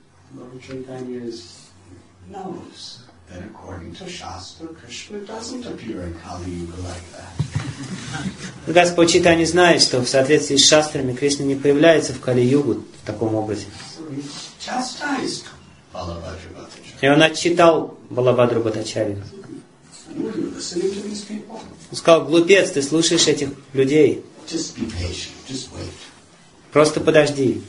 Господь Чайтанья знает, что в соответствии с шастрами Кришна не появляется в Кали-югу в таком образе. И он отчитал Балабхадру Бхаттачарью. Он сказал, глупец, ты слушаешь этих людей. Просто подожди.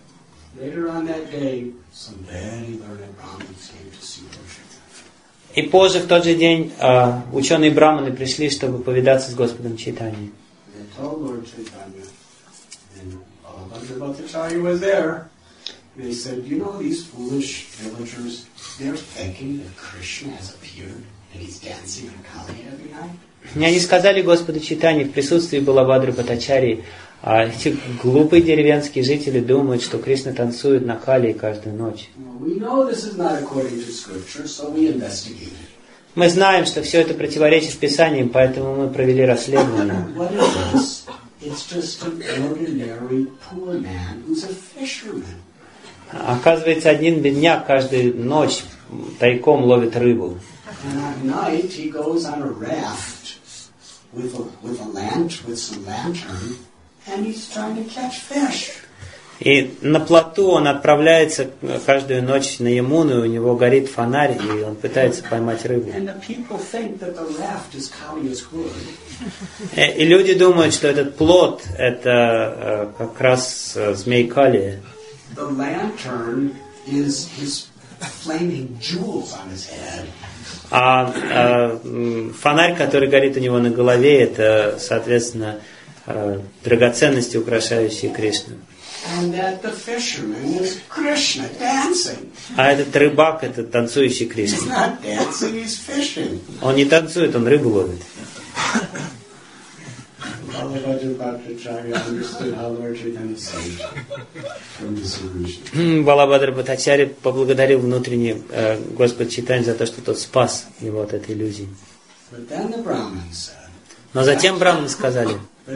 И позже, в тот же день, ученые браманы пришли, чтобы повидаться с Господом Чайтаньей. They said, you know, these foolish villagers, they're thinking that Krishna has appeared and he's dancing in Kali every night. И они сказали Господу Чайтанье в присутствии Балабхадры Бхаттачарьи, а эти глупые деревенские жители думают, что Кришна танцует на Кали каждую ночь. Мы знаем, что все это противоречит Писаниям, поэтому мы провели расследование. Оказывается, один бедняк каждую ночь тайком ловит рыбу. И на плоту он отправляется каждую ночь на Ямуну, и у него горит фонарь, и он пытается поймать рыбу. И люди думают, что этот плот — это как раз змей Кали. The lantern is his flaming jewels on his head. А, а фонарь, который горит у него на голове, это, соответственно, драгоценности, украшающие Кришну. And that the fisherman is Krishna dancing. А этот рыбак, это танцующий Кришна. He's not dancing, he's fishing. Он не танцует, он рыбу ловит. Балабхадра Бхаттачарья поблагодарил внутренне э, Господа Чайтанью за то, что тот спас его от этой иллюзии. Но затем браманы сказали,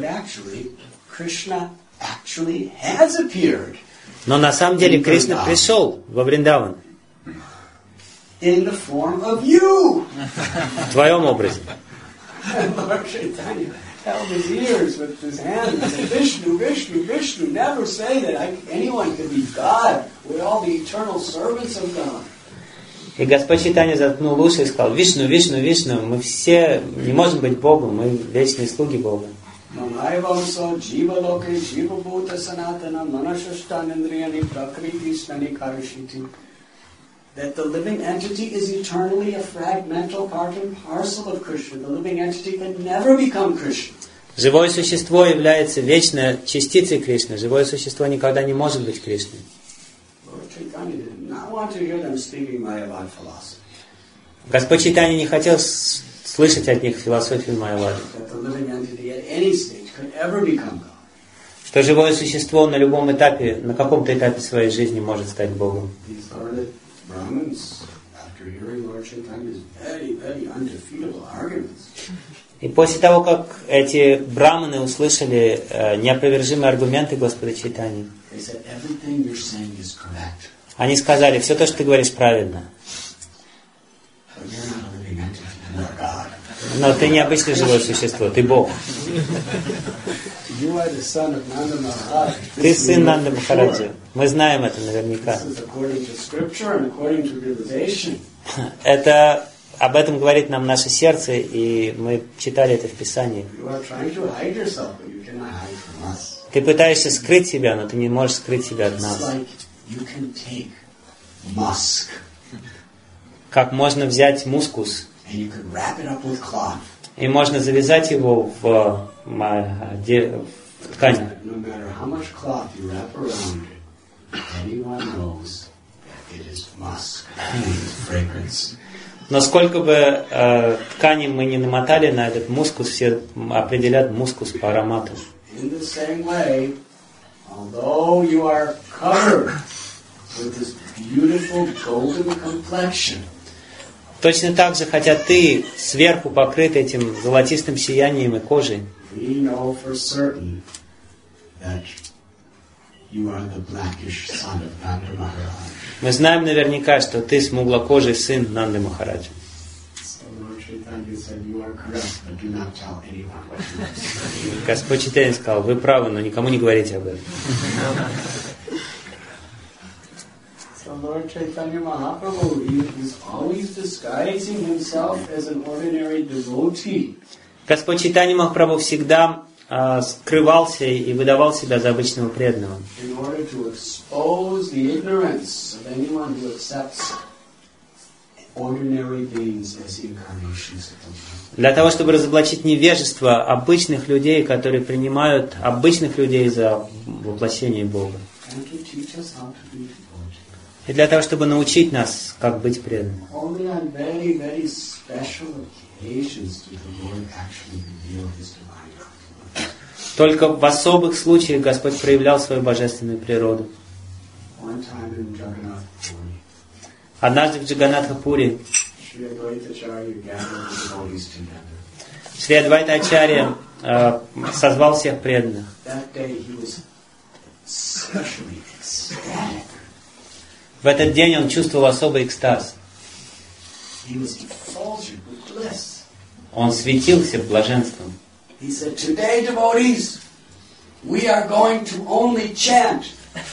но на самом деле Кришна пришел во Вриндаван в твоем образе. Held his ears with his hands and said, Vishnu, Vishnu, Vishnu. Never say that I, anyone can be God. We're all the eternal servants of God. И Господь Чайтанья заткнул уши и сказал, Вишну, Вишну, Вишну, мы все не можем быть Богом, мы вечные слуги Бога. That the living entity is eternally a fragmental part and parcel of Krishna. The living entity can never become Krishna. Живое существо является вечной частицей Кришны. Живое существо никогда не может быть Кришной. Господь Чайтанья не хотел слышать от них философию Майявады. Что живое существо на любом этапе, на каком-то этапе своей жизни может стать Богом. И после того, как эти браманы услышали э, неопровержимые аргументы Господа Чайтаньи, они сказали, все то, что ты говоришь, правильно. Но ты не обычное живое существо, ты Бог. Ты сын Нанда Махараджа. Мы знаем это наверняка. Это об этом говорит нам наше сердце, и мы читали это в Писании. Ты пытаешься скрыть себя, но ты не можешь скрыть себя от нас. Как можно взять мускус, и можно завязать его в, в ткань. Но сколько бы э, ткани мы не намотали на этот мускус, все определят мускус по аромату. Точно так же, хотя ты сверху покрыт этим золотистым сиянием и кожей, we know for certain that you are the blackish son of Nanda Maharaj. мы знаем наверняка, что ты смуглокожий сын Нанды Махараджа. So Lord Chaitanya said, you are correct, but do not tell anyone what you have said. Господь Чайтанья сказал, вы правы, но никому не говорите об этом. So Lord Chaitanya Mahaprabhu, he is always disguising himself as an ordinary devotee. Господь Чайтанья Махапрабху всегда а, скрывался и выдавал себя за обычного преданного. In order to expose the ignorance of anyone who accepts Ordinary beings as incarnations of the Lord. Для того, чтобы разоблачить невежество обычных людей, которые принимают обычных людей за воплощение Бога. And to teach us how to be devoted. И для того, чтобы научить нас, как быть преданными. Only on very, very special occasions did the Lord actually reveal His divine life. Только в особых случаях Господь проявлял свою божественную природу. One time in Jagannath Puri, Однажды в Джаганатха-Пури Sri Advaitacharya gathered the devotees together. Шри Адвайта-ачарья э, созвал всех преданных. That day he was especially ecstatic. В этот день он чувствовал особый экстаз. He was effulgent with bliss. Он светился блаженством. He said, today, devotees, we are going to only chant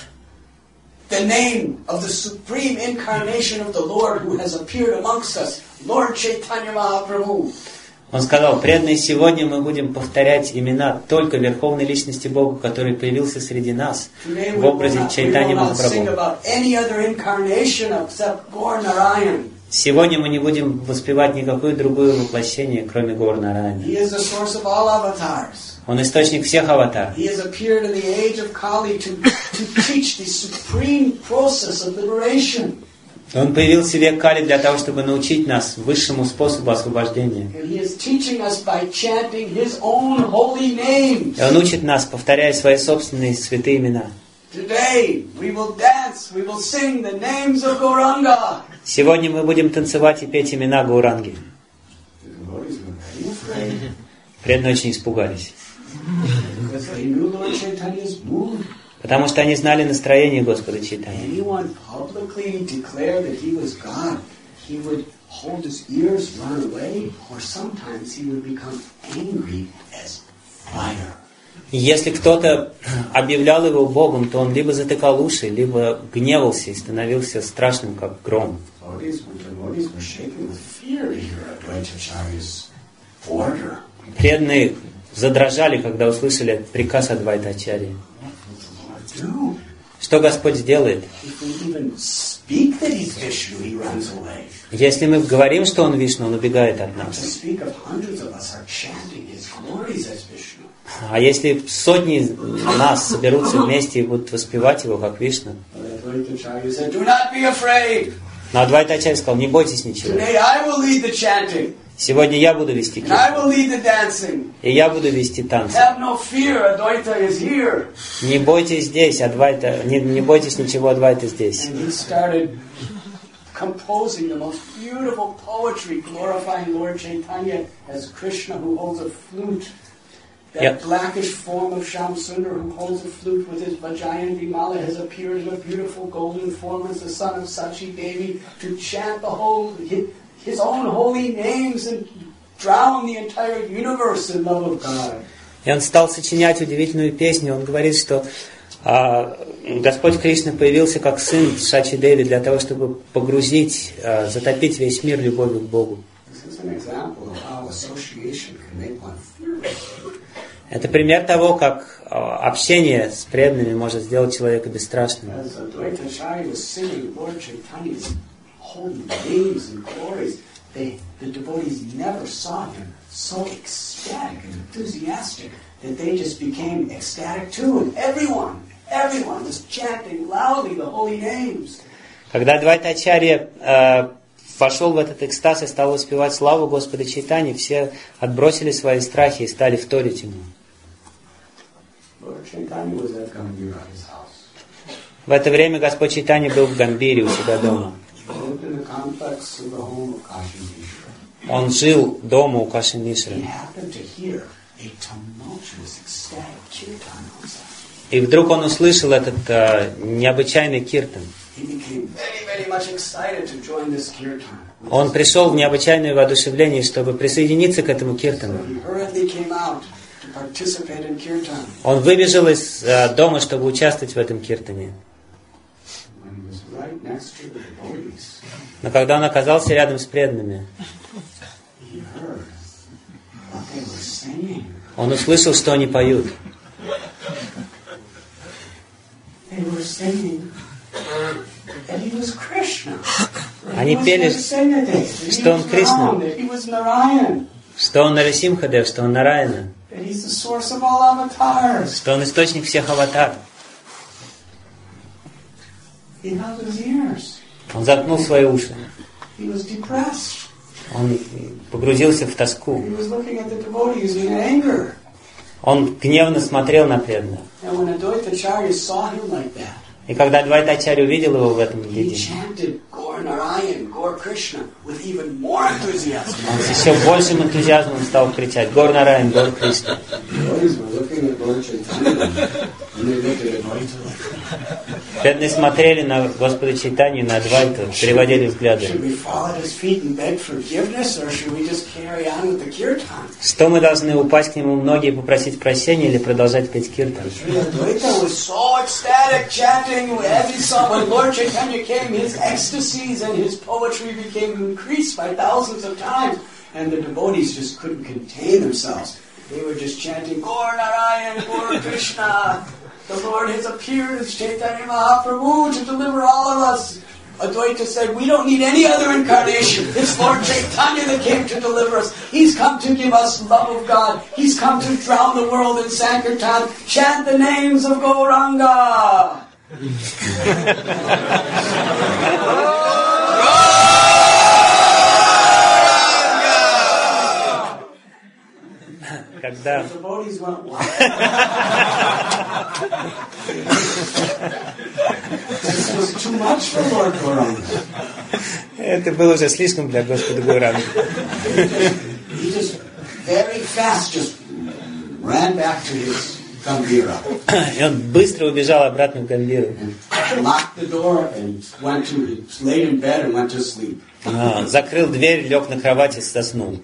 the name of the supreme incarnation of the Lord who has appeared amongst us, Lord Chaitanya Mahaprabhu. Он сказал, преданные, сегодня мы будем повторять имена только Верховной Личности Бога, который появился среди нас Today в we will образе not, we Чайтаньи will not sing Махапрабху. about any other incarnation except Gaur Narayan. Сегодня мы не будем воспевать никакое другое воплощение, кроме Гаур Нараяна. He is the source of all avatars. Он источник всех аватаров. He has appeared in the age of Kali to, to teach the supreme process of liberation. Он появился в век Кали для того, чтобы научить нас высшему способу освобождения. And he is teaching us by chanting his own holy names. И он учит нас, повторяя свои собственные святые имена. Today we will dance, we will sing the names of Gauranga. Сегодня мы будем танцевать и петь имена Гауранги. The devotees were very afraid Преданные очень испугались, because they knew Lord Chaitanya's mood. потому что они знали настроение Господа Чайтаньи. Anyone publicly declare that he was God, he would hold his ears, run away, or sometimes he would become angry as fire. И если кто-то объявлял его Богом, то он либо затыкал уши, либо гневался и становился страшным, как гром. Devotees, devotees were shaking with fear to hear Advaitacharya's order. Преданные задрожали, когда услышали приказ Адвайта-ачарьи. Do. Что Господь сделает? If we even speak that he's Vishnu, he runs away. Если мы говорим, что Он Вишну, Он убегает от To нас. speak of hundreds of us are chanting his glories as Vishnu. А если сотни нас соберутся вместе и будут воспевать Его как Вишну? But Advaitacharya said, do not be afraid. Но Адвайта-ачарья сказал, не бойтесь ничего. Today I will lead the chanting. Сегодня я буду вести And I киртан, will lead the dancing. и я буду вести танцы. Have no fear, Advaita is here. Не бойтесь здесь, Адвайта, не, не бойтесь ничего, Адвайта здесь. And he started composing the most beautiful poetry glorifying Lord Chaitanya as Krishna who holds a flute. That Yep. blackish form of Shamsundar who holds a flute with his Vajayanti Mala has appeared in a beautiful golden form as the son of Sachi Devi to chant the whole, his, his own holy names and drown the entire universe in love of God. И он стал сочинять удивительную песню. Он говорит, что а, Господь Кришна появился как сын Шачи Деви для того, чтобы погрузить, а, затопить весь мир любовью к Богу. This is an example of how association can make one fearless. Это пример того, как а, общение с преданными может сделать человека бесстрашным. As Advaitacharya was singing Lord Chaitanya's holy names and glories, they, the devotees never saw him so ecstatic and enthusiastic that they just became ecstatic too. And everyone, everyone was chanting loudly the holy names. Когда Адвайта-ачарья а, вошел в этот экстаз и стал воспевать славу Господа Чайтаньи, все отбросили свои страхи и стали вторить ему. Lord Chaitanya was at Gambhira's house. В это время Господь Чайтанья был в Гамбире у себя дома. He lived in the complex of the home of Kashi Mishra. Он жил дома у Каши Мишры. He happened to hear a tumultuous, ecstatic kirtan outside. И вдруг он услышал этот uh, необычайный киртан. He became very, very much excited to join this kirtan. Он пришел в необычайное воодушевление, чтобы присоединиться к этому киртану. So he hurriedly came out to participate in kirtan. Он выбежал из uh, дома, чтобы участвовать в этом киртане. When he was right next to the devotees, Но когда он оказался рядом с преданными, he heard what they were singing. он услышал, что они поют. They were singing that he was Krishna. Они пели, что он Кришна, That he was Narayan. что он Нарасимхадев, что он Нараяна, That he's the source of all avatars. что он источник всех аватаров. He held his ears. Он заткнул свои уши. He was depressed. Он погрузился в тоску. He was looking at the devotees in anger. Он гневно смотрел на преданных. And when Advaitacharya saw him like that, И когда Адвайтачарья увидел его в этом he виде, chanted Gaur Narayan, Gaur Krishna with even more enthusiasm. он с еще большим энтузиазмом стал кричать: Гор Нараян, Гор Кришна. Devotees were looking at Lord Chaitanya, and they looked at Advaita. Преданные смотрели на Господа Чайтанью, на Адвайту, переводили взгляды. Should we fall at his feet and beg forgiveness, or should we just carry on with the kirtan? Что мы должны упасть к нему в ноги и попросить прощения или продолжать петь киртан? Sri Advaita was so ecstatic, chanting as he saw when Lord Chaitanya came, his ecstasies and his poetry became increased by thousands of times, and the devotees just couldn't contain themselves. They were just chanting Gaur Narayan, Gaur Krishna. The Lord has appeared as Chaitanya Mahaprabhu to deliver all of us. Advaita said, we don't need any other incarnation. It's Lord Chaitanya that came to deliver us. He's come to give us love of God. He's come to drown the world in Sankirtan. Chant the names of Gauranga. Когда... The devotees went wild. This was too much for Lord Gauranga. Это было уже слишком для Господа Гауранга. He just very fast just ran back to his Gambhira. И он быстро убежал обратно в Гамбиру. And locked the door and went to laid in bed and went to sleep. А, закрыл дверь, лег на кровать и заснул.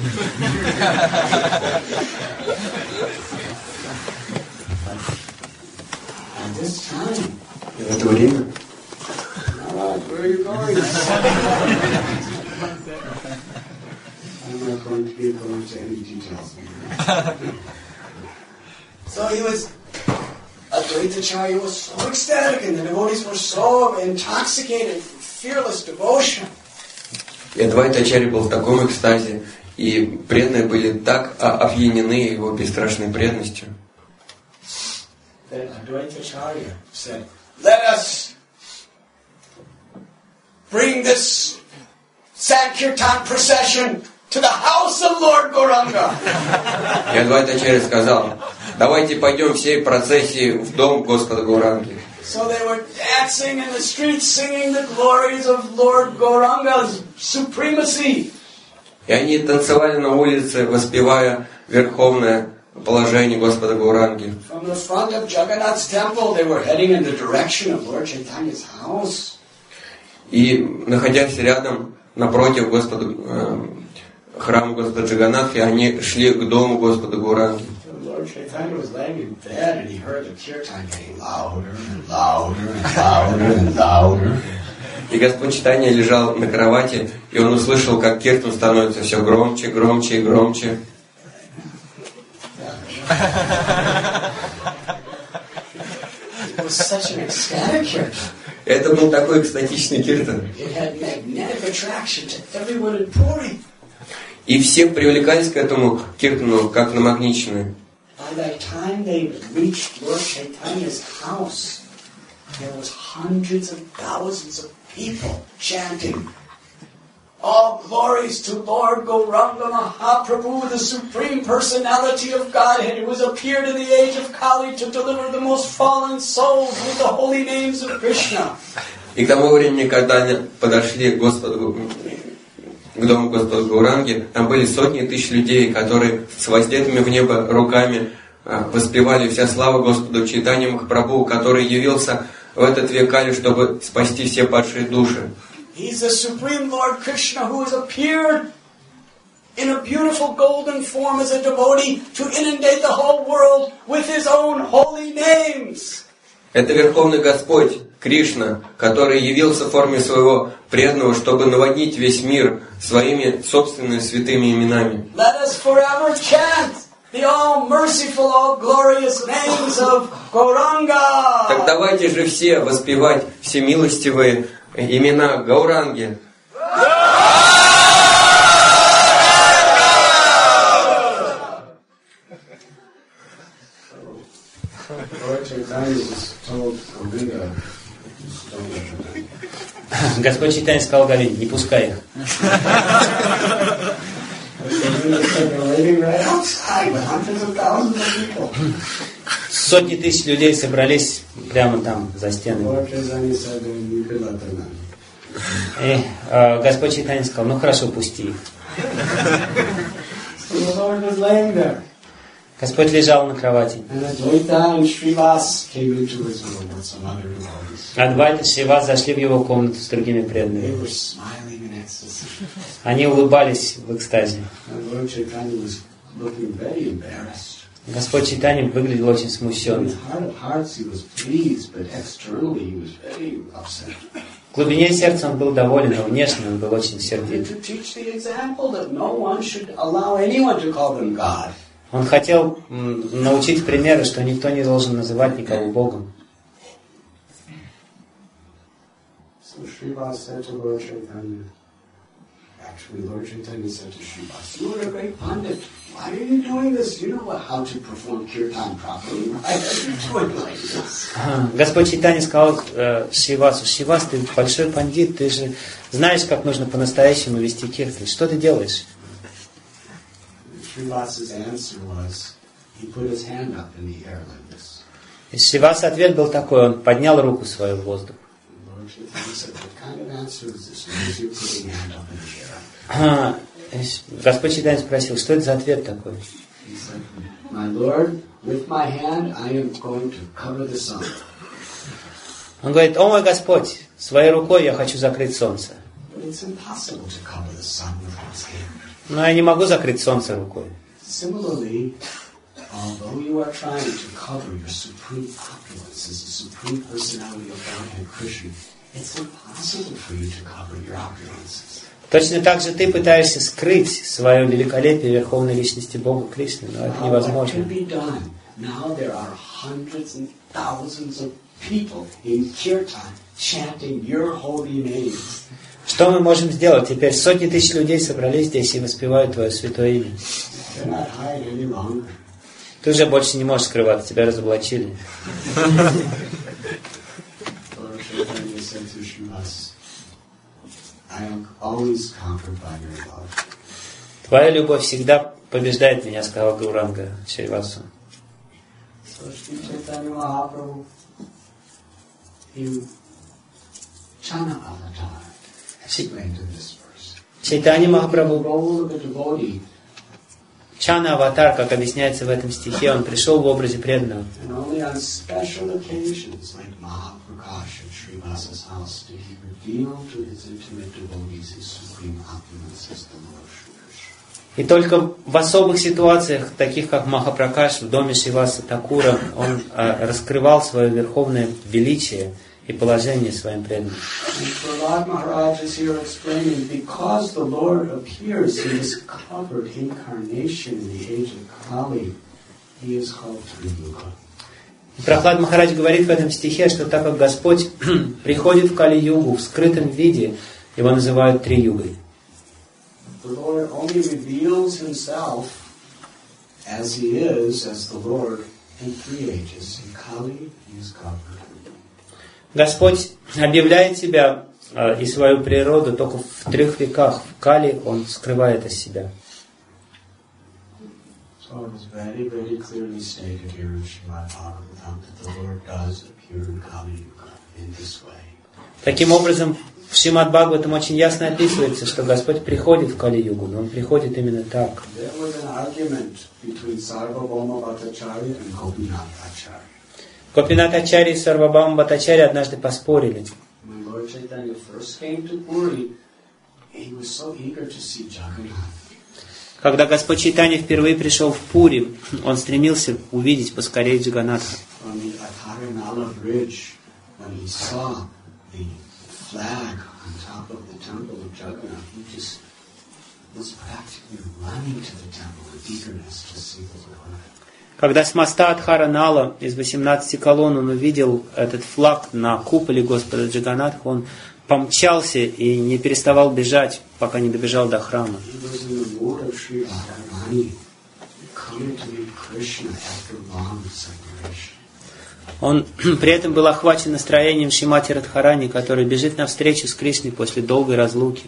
And this time, в это время, where are you going? I'm not going to be going into any details. So he was, Advaitacharya was so ecstatic, and the devotees were so intoxicated with fearless devotion. И Адвайтачарья был в таком экстазе, и преданные были так опьянены его бесстрашной преданностью. That Advaitacharya said, "Let us bring this Sankirtan procession to the house of Lord Gauranga." И Адвайтачарья сказал: давайте пойдем всей процессией в дом Господа Гауранги. So they were dancing in the streets, singing the glories of Lord Gauranga's supremacy. И они танцевали на улице, воспевая верховное положение Господа Гауранги. From the front of Jagannath's temple, they were heading in the direction of Lord Chaitanya's house. И находясь рядом, напротив Господа, э, храма Господа Джаганнатхи, они шли к дому Господа Гауранги. Lord Chaitanya was laying in bed and he heard the kirtan getting louder and louder and louder and louder. И Господь Чайтанья лежал на кровати, и он услышал, как киртан становится все громче, громче и громче. It was such an ecstatic kirtan. Это был такой экстатичный киртан. It had magnetic attraction to everyone in Puri. И все привлекались к этому киртану, как намагниченные. By the time they reached Lord Chaitanya's house, there was hundreds of thousands of people chanting, "All glories to Lord Gauranga Mahaprabhu, the Supreme Personality of Godhead, who has appeared in the age of Kali to deliver the most fallen souls with the holy names of Krishna." И к тому времени, когда они подошли к Господу, к дому Господа Гауранги, там были сотни тысяч людей, которые с воздетыми в небо руками воспевали вся слава Господу Чайтанье Махапрабху, который явился в этот век Кали, чтобы спасти все падшие души. He's the Supreme Lord Krishna who has appeared in a beautiful golden form as a devotee to inundate the whole world with his own holy names. Это Верховный Господь Кришна, который явился в форме своего преданного, чтобы наводнить весь мир своими собственными святыми именами. Let us forever chant the all merciful, all glorious names of Gauranga. Так давайте же все воспевать всемилостивые имена Гауранги. Господь Чайтанья сказал Говинде, не пускай их. Сотни тысяч людей собрались прямо там, за стенами. И э, Господь Чайтанья сказал, ну хорошо, пусти их. Господь лежал на кровати. Адвайта и Шривас зашли в его комнату с другими преданными. Они улыбались в экстазе. Господь Чайтанья выглядел очень смущенным. В глубине сердца он был доволен, но внешне он был очень сердит. Он хотел научить примеры, что никто не должен называть никого Богом. Actually, Lord Chaitanya said to Srivas, you are a great pandit. Why are you doing this? You know how to perform kirtan properly. Why are you doing like this? Господь Чайтанья сказал э, Шривасу, Шривас, ты большой пандит, ты же знаешь, как нужно по-настоящему вести киртан. Что ты делаешь? Srivas's answer was, he put his hand up in the air like this. И Шривас ответ был такой, он поднял руку свою в воздух. Lord Chaitanya said, what kind of answer is this? You're putting your hand up in the air. А, Господь Чайтанья спросил, что это за ответ такой? He said, my Lord, with my hand I am going to cover the sun. Он говорит, о мой Господь, своей рукой я хочу закрыть солнце. But it's impossible to cover the sun with one's hand. Но я не могу закрыть солнце рукой. Similarly, although you are trying to cover your supreme opulence as the supreme personality of Godhead Krishna, it's impossible for you to cover your opulences. Точно так же ты пытаешься скрыть свое великолепие Верховной Личности Бога Кришны, но это невозможно. Что мы можем сделать? Теперь сотни тысяч людей собрались здесь и воспевают Твое святое имя. Ты уже больше не можешь скрываться, тебя разоблачили. Твоя любовь всегда побеждает меня, сказал Гауранга Шривасу. Чайтанья Махапрабху, Чана Аватар, как объясняется в этом стихе, он пришел в образе преданного. И только в особых ситуациях, таких как Махапракаш в доме Шриваса Такура, он а, раскрывал свое верховное величие и положение своим преданным. И Прахлад Махарадж говорит в этом стихе, что так как Господь приходит в Кали-югу в скрытом виде, его называют Три-югой. Господь объявляет себя э, и свою природу только в трех веках. В Кали Он скрывает от себя. Таким образом, в Шримад Бхагаватам очень ясно описывается, что Господь приходит в Кали-югу, но Он приходит именно так. Гопинат Ачарья и Сарвабхаума Бхаттачарья однажды поспорили. Когда Господь Чайтанья впервые пришел в Пури, Он стремился увидеть поскорее Джаганнатха. Когда с моста Адхаранала из восемнадцати колонн он увидел этот флаг на куполе Господа Джаганнатха, он помчался и не переставал бежать, пока не добежал до храма. Он при этом был охвачен настроением Шримати Радхарани, который бежит навстречу с Кришной после долгой разлуки.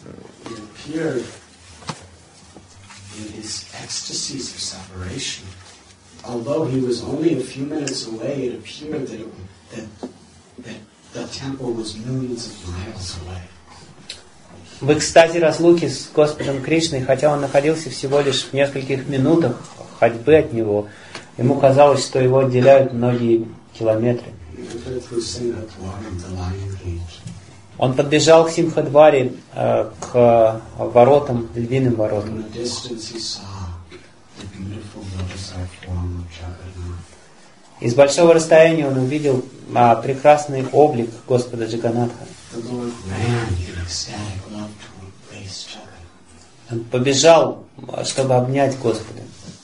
В экстазе разлуки с Господом Кришной, хотя он находился всего лишь в нескольких минутах ходьбы от него, ему казалось, что его отделяют многие километры. Он подбежал к Симхадваре, к воротам, львиным воротам. Из большого расстояния он увидел а, прекрасный облик Господа Джаганнатха. Он побежал, чтобы обнять Господа.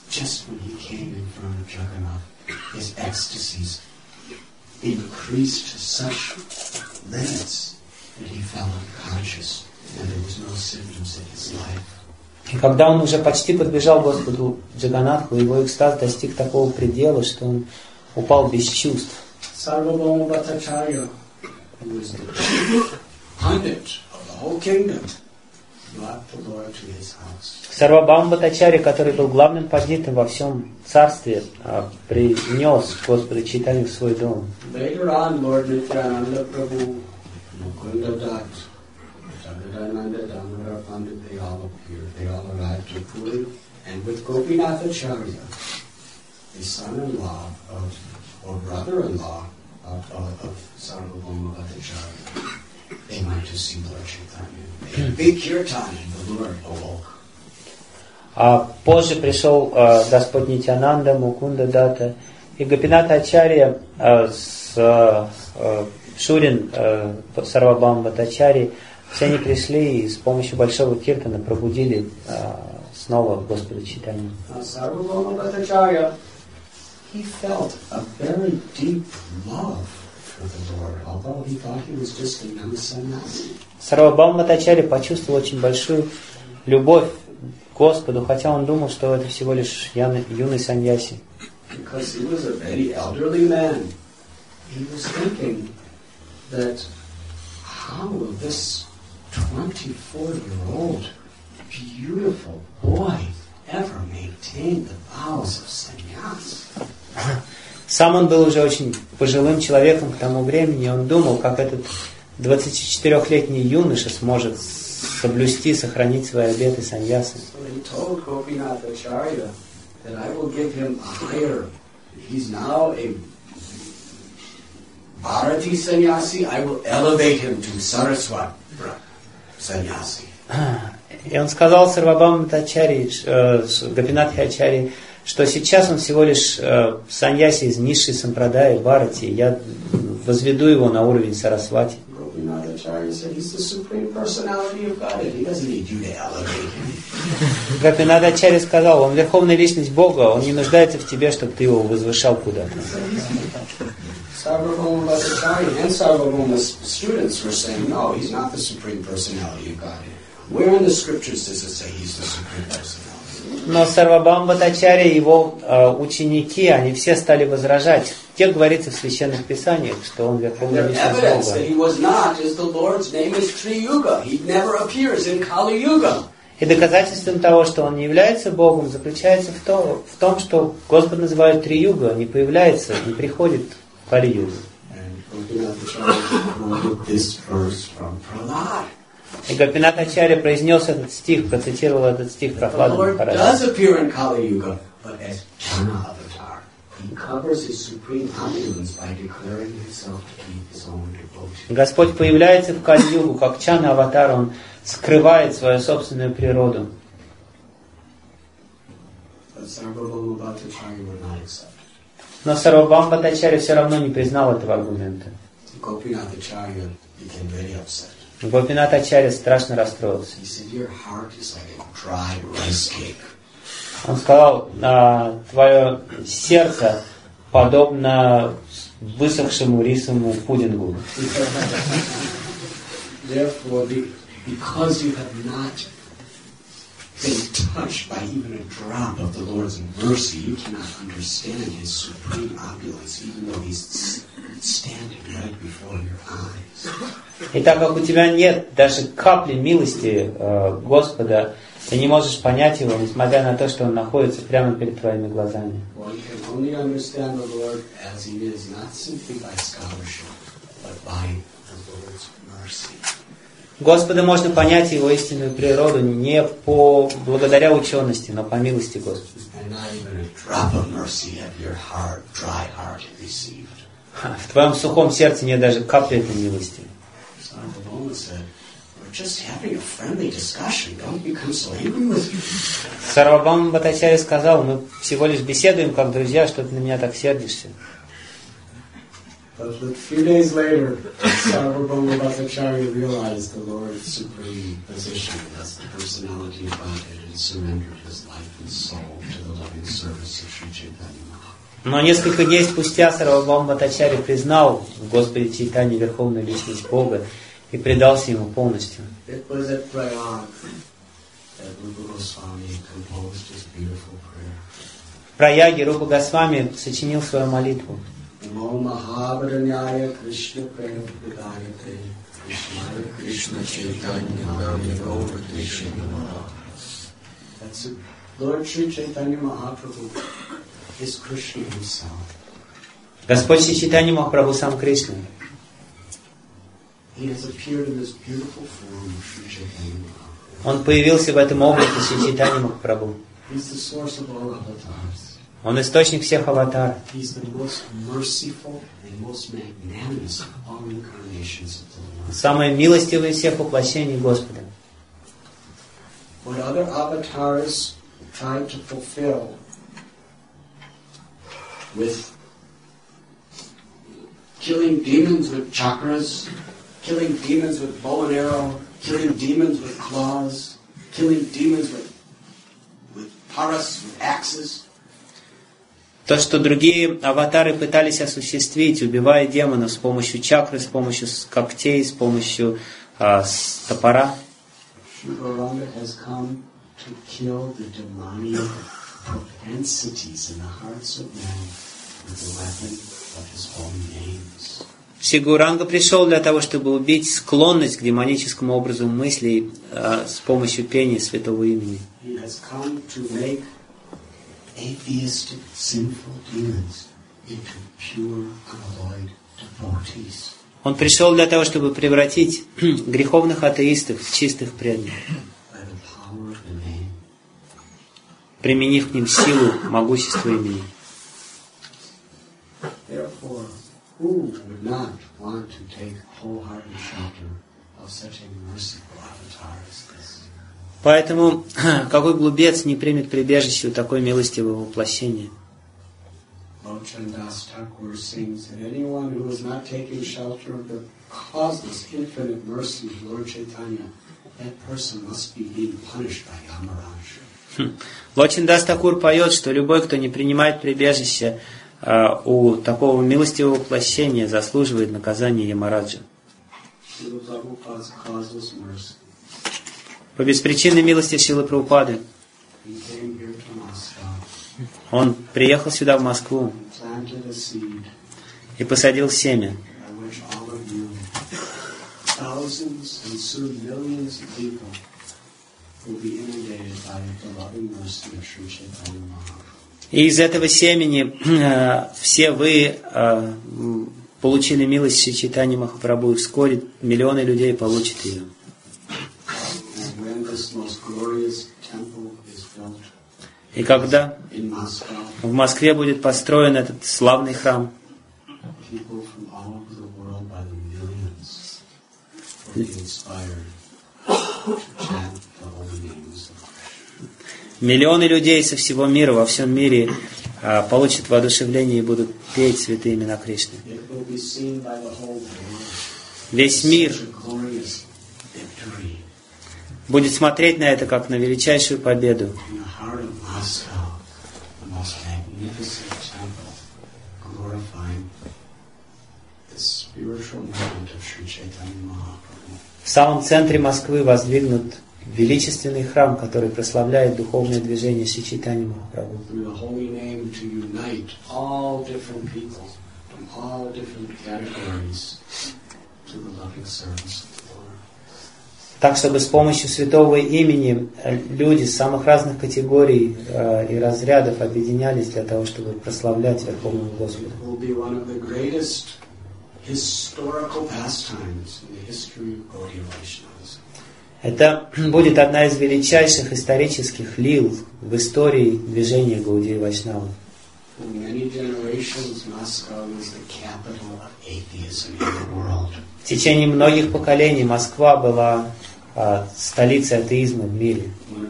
И когда он уже почти подбежал к Господу Джаганнатху, его экстаз достиг такого предела, что он упал без чувств. Sarvabhauma Bhattacharya, who was the chief pundit of the whole kingdom, brought the Lord to his house. Сарвабхаума Бхаттачарья, который был главным пандитом во всем царстве, принес Господа Чайтанью в свой дом. Later on, Lord Nityananda Prabhu, Mukunda Dutt, Jagadananda Damodar Pandit, they all appeared. They all arrived to Puri, and with Gopinath Acharya, the son-in-law of, or brother-in-law of, of, of Sarvabhauma Bhattacharya, they went to see Lord Chaitanya. They had a big kirtan, and the Lord awoke. А позже пришел э, Господь Нитьянанда, Мукунда Датта и Гопинатха Ачарья э, с э, Шурин э, Сарвабхаума Бхаттачарьи. Все они пришли и с помощью большого киртана пробудили э, снова Господа Чайтанью. Sarvabhauma Bhattacharya, he felt a very deep love for the Lord, although he thought he was just a young sannyasi. Сарвабхаума Бхаттачарья почувствовал очень большую любовь к Господу, хотя он думал, что это всего лишь юный, юный саньяси. Because he was a very elderly man, he was thinking that how will this twenty-four-year-old beautiful boy ever maintain the vows of sannyas? Сам он был уже очень пожилым человеком к тому времени, и он думал, как этот двадцатичетырёхлетний юноша сможет соблюсти, сохранить свои обеты саньясы. So he told Gopinath Acharya that I will give him a higher. He's now a Bharati sannyasi. I will elevate him to Saraswat sannyasi. И он сказал Сарвабхаума Бхаттачарье, Гопинатхе Ачарье, что сейчас он всего лишь саньяси из низшей сампрадаи Бхарати. Я возведу его на уровень Сарасвати. Гопинатх Ачарья сказал, он верховная личность Бога, он не нуждается в тебе, чтобы ты его возвышал куда-то. Sarvabhauma Bhattacharya and Sarvabhauma's students were saying, no, he's not the supreme personality of Godhead. Where in the scriptures does it say he's the supreme personality? Но Сарвабхаума Бхаттачарья и его э, ученики, они все стали возражать. Где говорится в священных писаниях, что он верховная личность Бога. И доказательством того, что он не является Богом, заключается в том, в том что Господь называет Три-юга, не появляется, не приходит в Кали-югу. И Гопинатачарья произнес этот стих, процитировал этот стих Прохлады Махараджа. Господь появляется в Кали-югу, как Чана Аватар, Он скрывает свою собственную природу. Но Сарвабхаумабхатачарья все равно не признал этого аргумента. Гопинатачарья страшно расстроился. Он сказал, а, твое сердце подобно высохшему рисовому пудингу. Been touched by even a drop of the Lord's mercy, you cannot understand His supreme opulence, even though He's standing right before your eyes. И так как у тебя нет даже капли милости э, Господа, ты не можешь понять Его, несмотря на то, что Он находится прямо перед твоими глазами. One can only understand the Lord as He is, not simply by scholarship, but by the Lord's mercy. Господа можно понять Его истинную природу не по благодаря учености, но по милости Господа. В твоем сухом сердце нет даже капли этой милости. Сарвабхаумабхатачарья сказал, мы всего лишь беседуем как друзья, что ты на меня так сердишься. But a few days later, Sarvabhaumabhacharya realized the Lord's supreme position as the personality of Godhead and surrendered his life and soul to the loving service of Sri Chaitanya Mahaprabhu. Но несколько дней спустя Сарвабхаумабхатачарья признал в Господе Чайтанье Верховную Личность Бога и предался Ему полностью. It was at Prayag that Rupa Goswami composed his beautiful prayer. В Праяге Рупа Госвами сочинил свою молитву. Namo Mahabharanyaya Krishna Prema Pradayate Krishnaya Krishna Chaitanya Namya Gaura Krishna Namaha. That's it. Lord Sri Chaitanya Mahaprabhu is Krishna himself. Господь Шри Чайтанья Махапрабху сам Кришна. He has appeared in this beautiful form of Sri Chaitanya Mahaprabhu. Он появился в этом облике Шри Чайтанья Махапрабху. He's the source of all avatars. Он источник всех аватаров. Самый милостивый из всех воплощений Господа. What other avatars tried to fulfill with killing demons with chakras, killing demons with bow and arrow, killing demons with claws, killing demons with, with paras, with axes. То, что другие аватары пытались осуществить, убивая демонов с помощью чакры, с помощью когтей, с помощью а, с топора. Шри Гауранга пришел для того, чтобы убить склонность к демоническому образу мыслей а, с помощью пения святого имени. Atheistic, sinful demons into pure, unalloyed devotees. Он пришел для того, чтобы превратить греховных атеистов в чистых преданных, применив к ним силу, могущество имени. Therefore, who would not want to take wholehearted shelter of such a merciful avatar as this? Поэтому какой глупец не примет прибежище у такой милостивого воплощения? Lochan Das Thakur sings that anyone who is not taking shelter of the causeless, infinite mercy of Lord Chaitanya, that person must be being punished by Yamaraj. Лочин Дас Такур поет, что любой, кто не принимает прибежище э, у такого милостивого воплощения, заслуживает наказания Ямараджа. По беспричинной милости Шрилы Прабхупады он приехал сюда, в Москву, и посадил семя, и из этого семени э, все вы э, получили милость Шри Чайтаньи Махапрабху, и вскоре миллионы людей получат ее. И когда в Москве будет построен этот славный храм, миллионы людей со всего мира, во всем мире а, получат воодушевление и будут петь святые имена Кришны. Весь мир будет смотреть на это как на величайшую победу. В самом центре Москвы воздвигнут величественный храм, который прославляет духовное движение Шри Чайтаньи Махапрабху. Так, чтобы с помощью святого имени люди с самых разных категорий э, и разрядов объединялись для того, чтобы прославлять Верховного Господа. Это будет одна из величайших исторических лил в истории движения Гаудия Вайшнава. В течение многих поколений Москва была а, столицей атеизма в мире.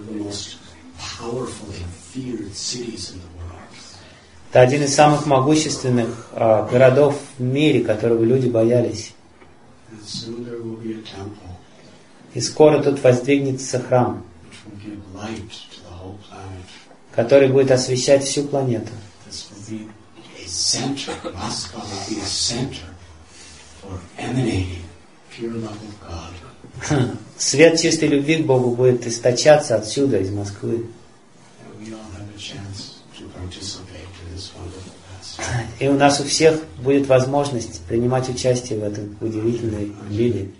Это один из самых могущественных а, городов в мире, которого люди боялись. И скоро тут воздвигнется храм, который будет освещать всю планету. Свет чистой любви к Богу будет источаться отсюда, из Москвы. И у нас у всех будет возможность принимать участие в этой удивительной лилии.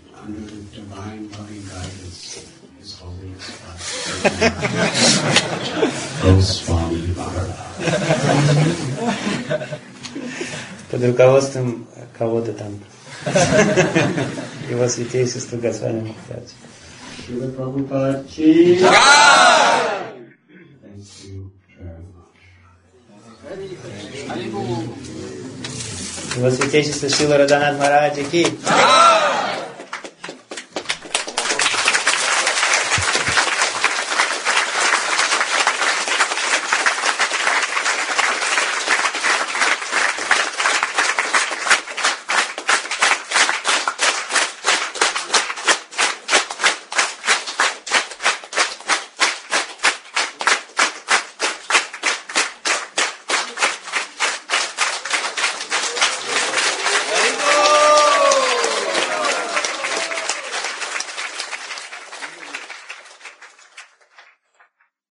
Под руководством кого-то там. Его святейшество Госвами Махарадж. Его святейшество Шрила Радханат Махараджа ки.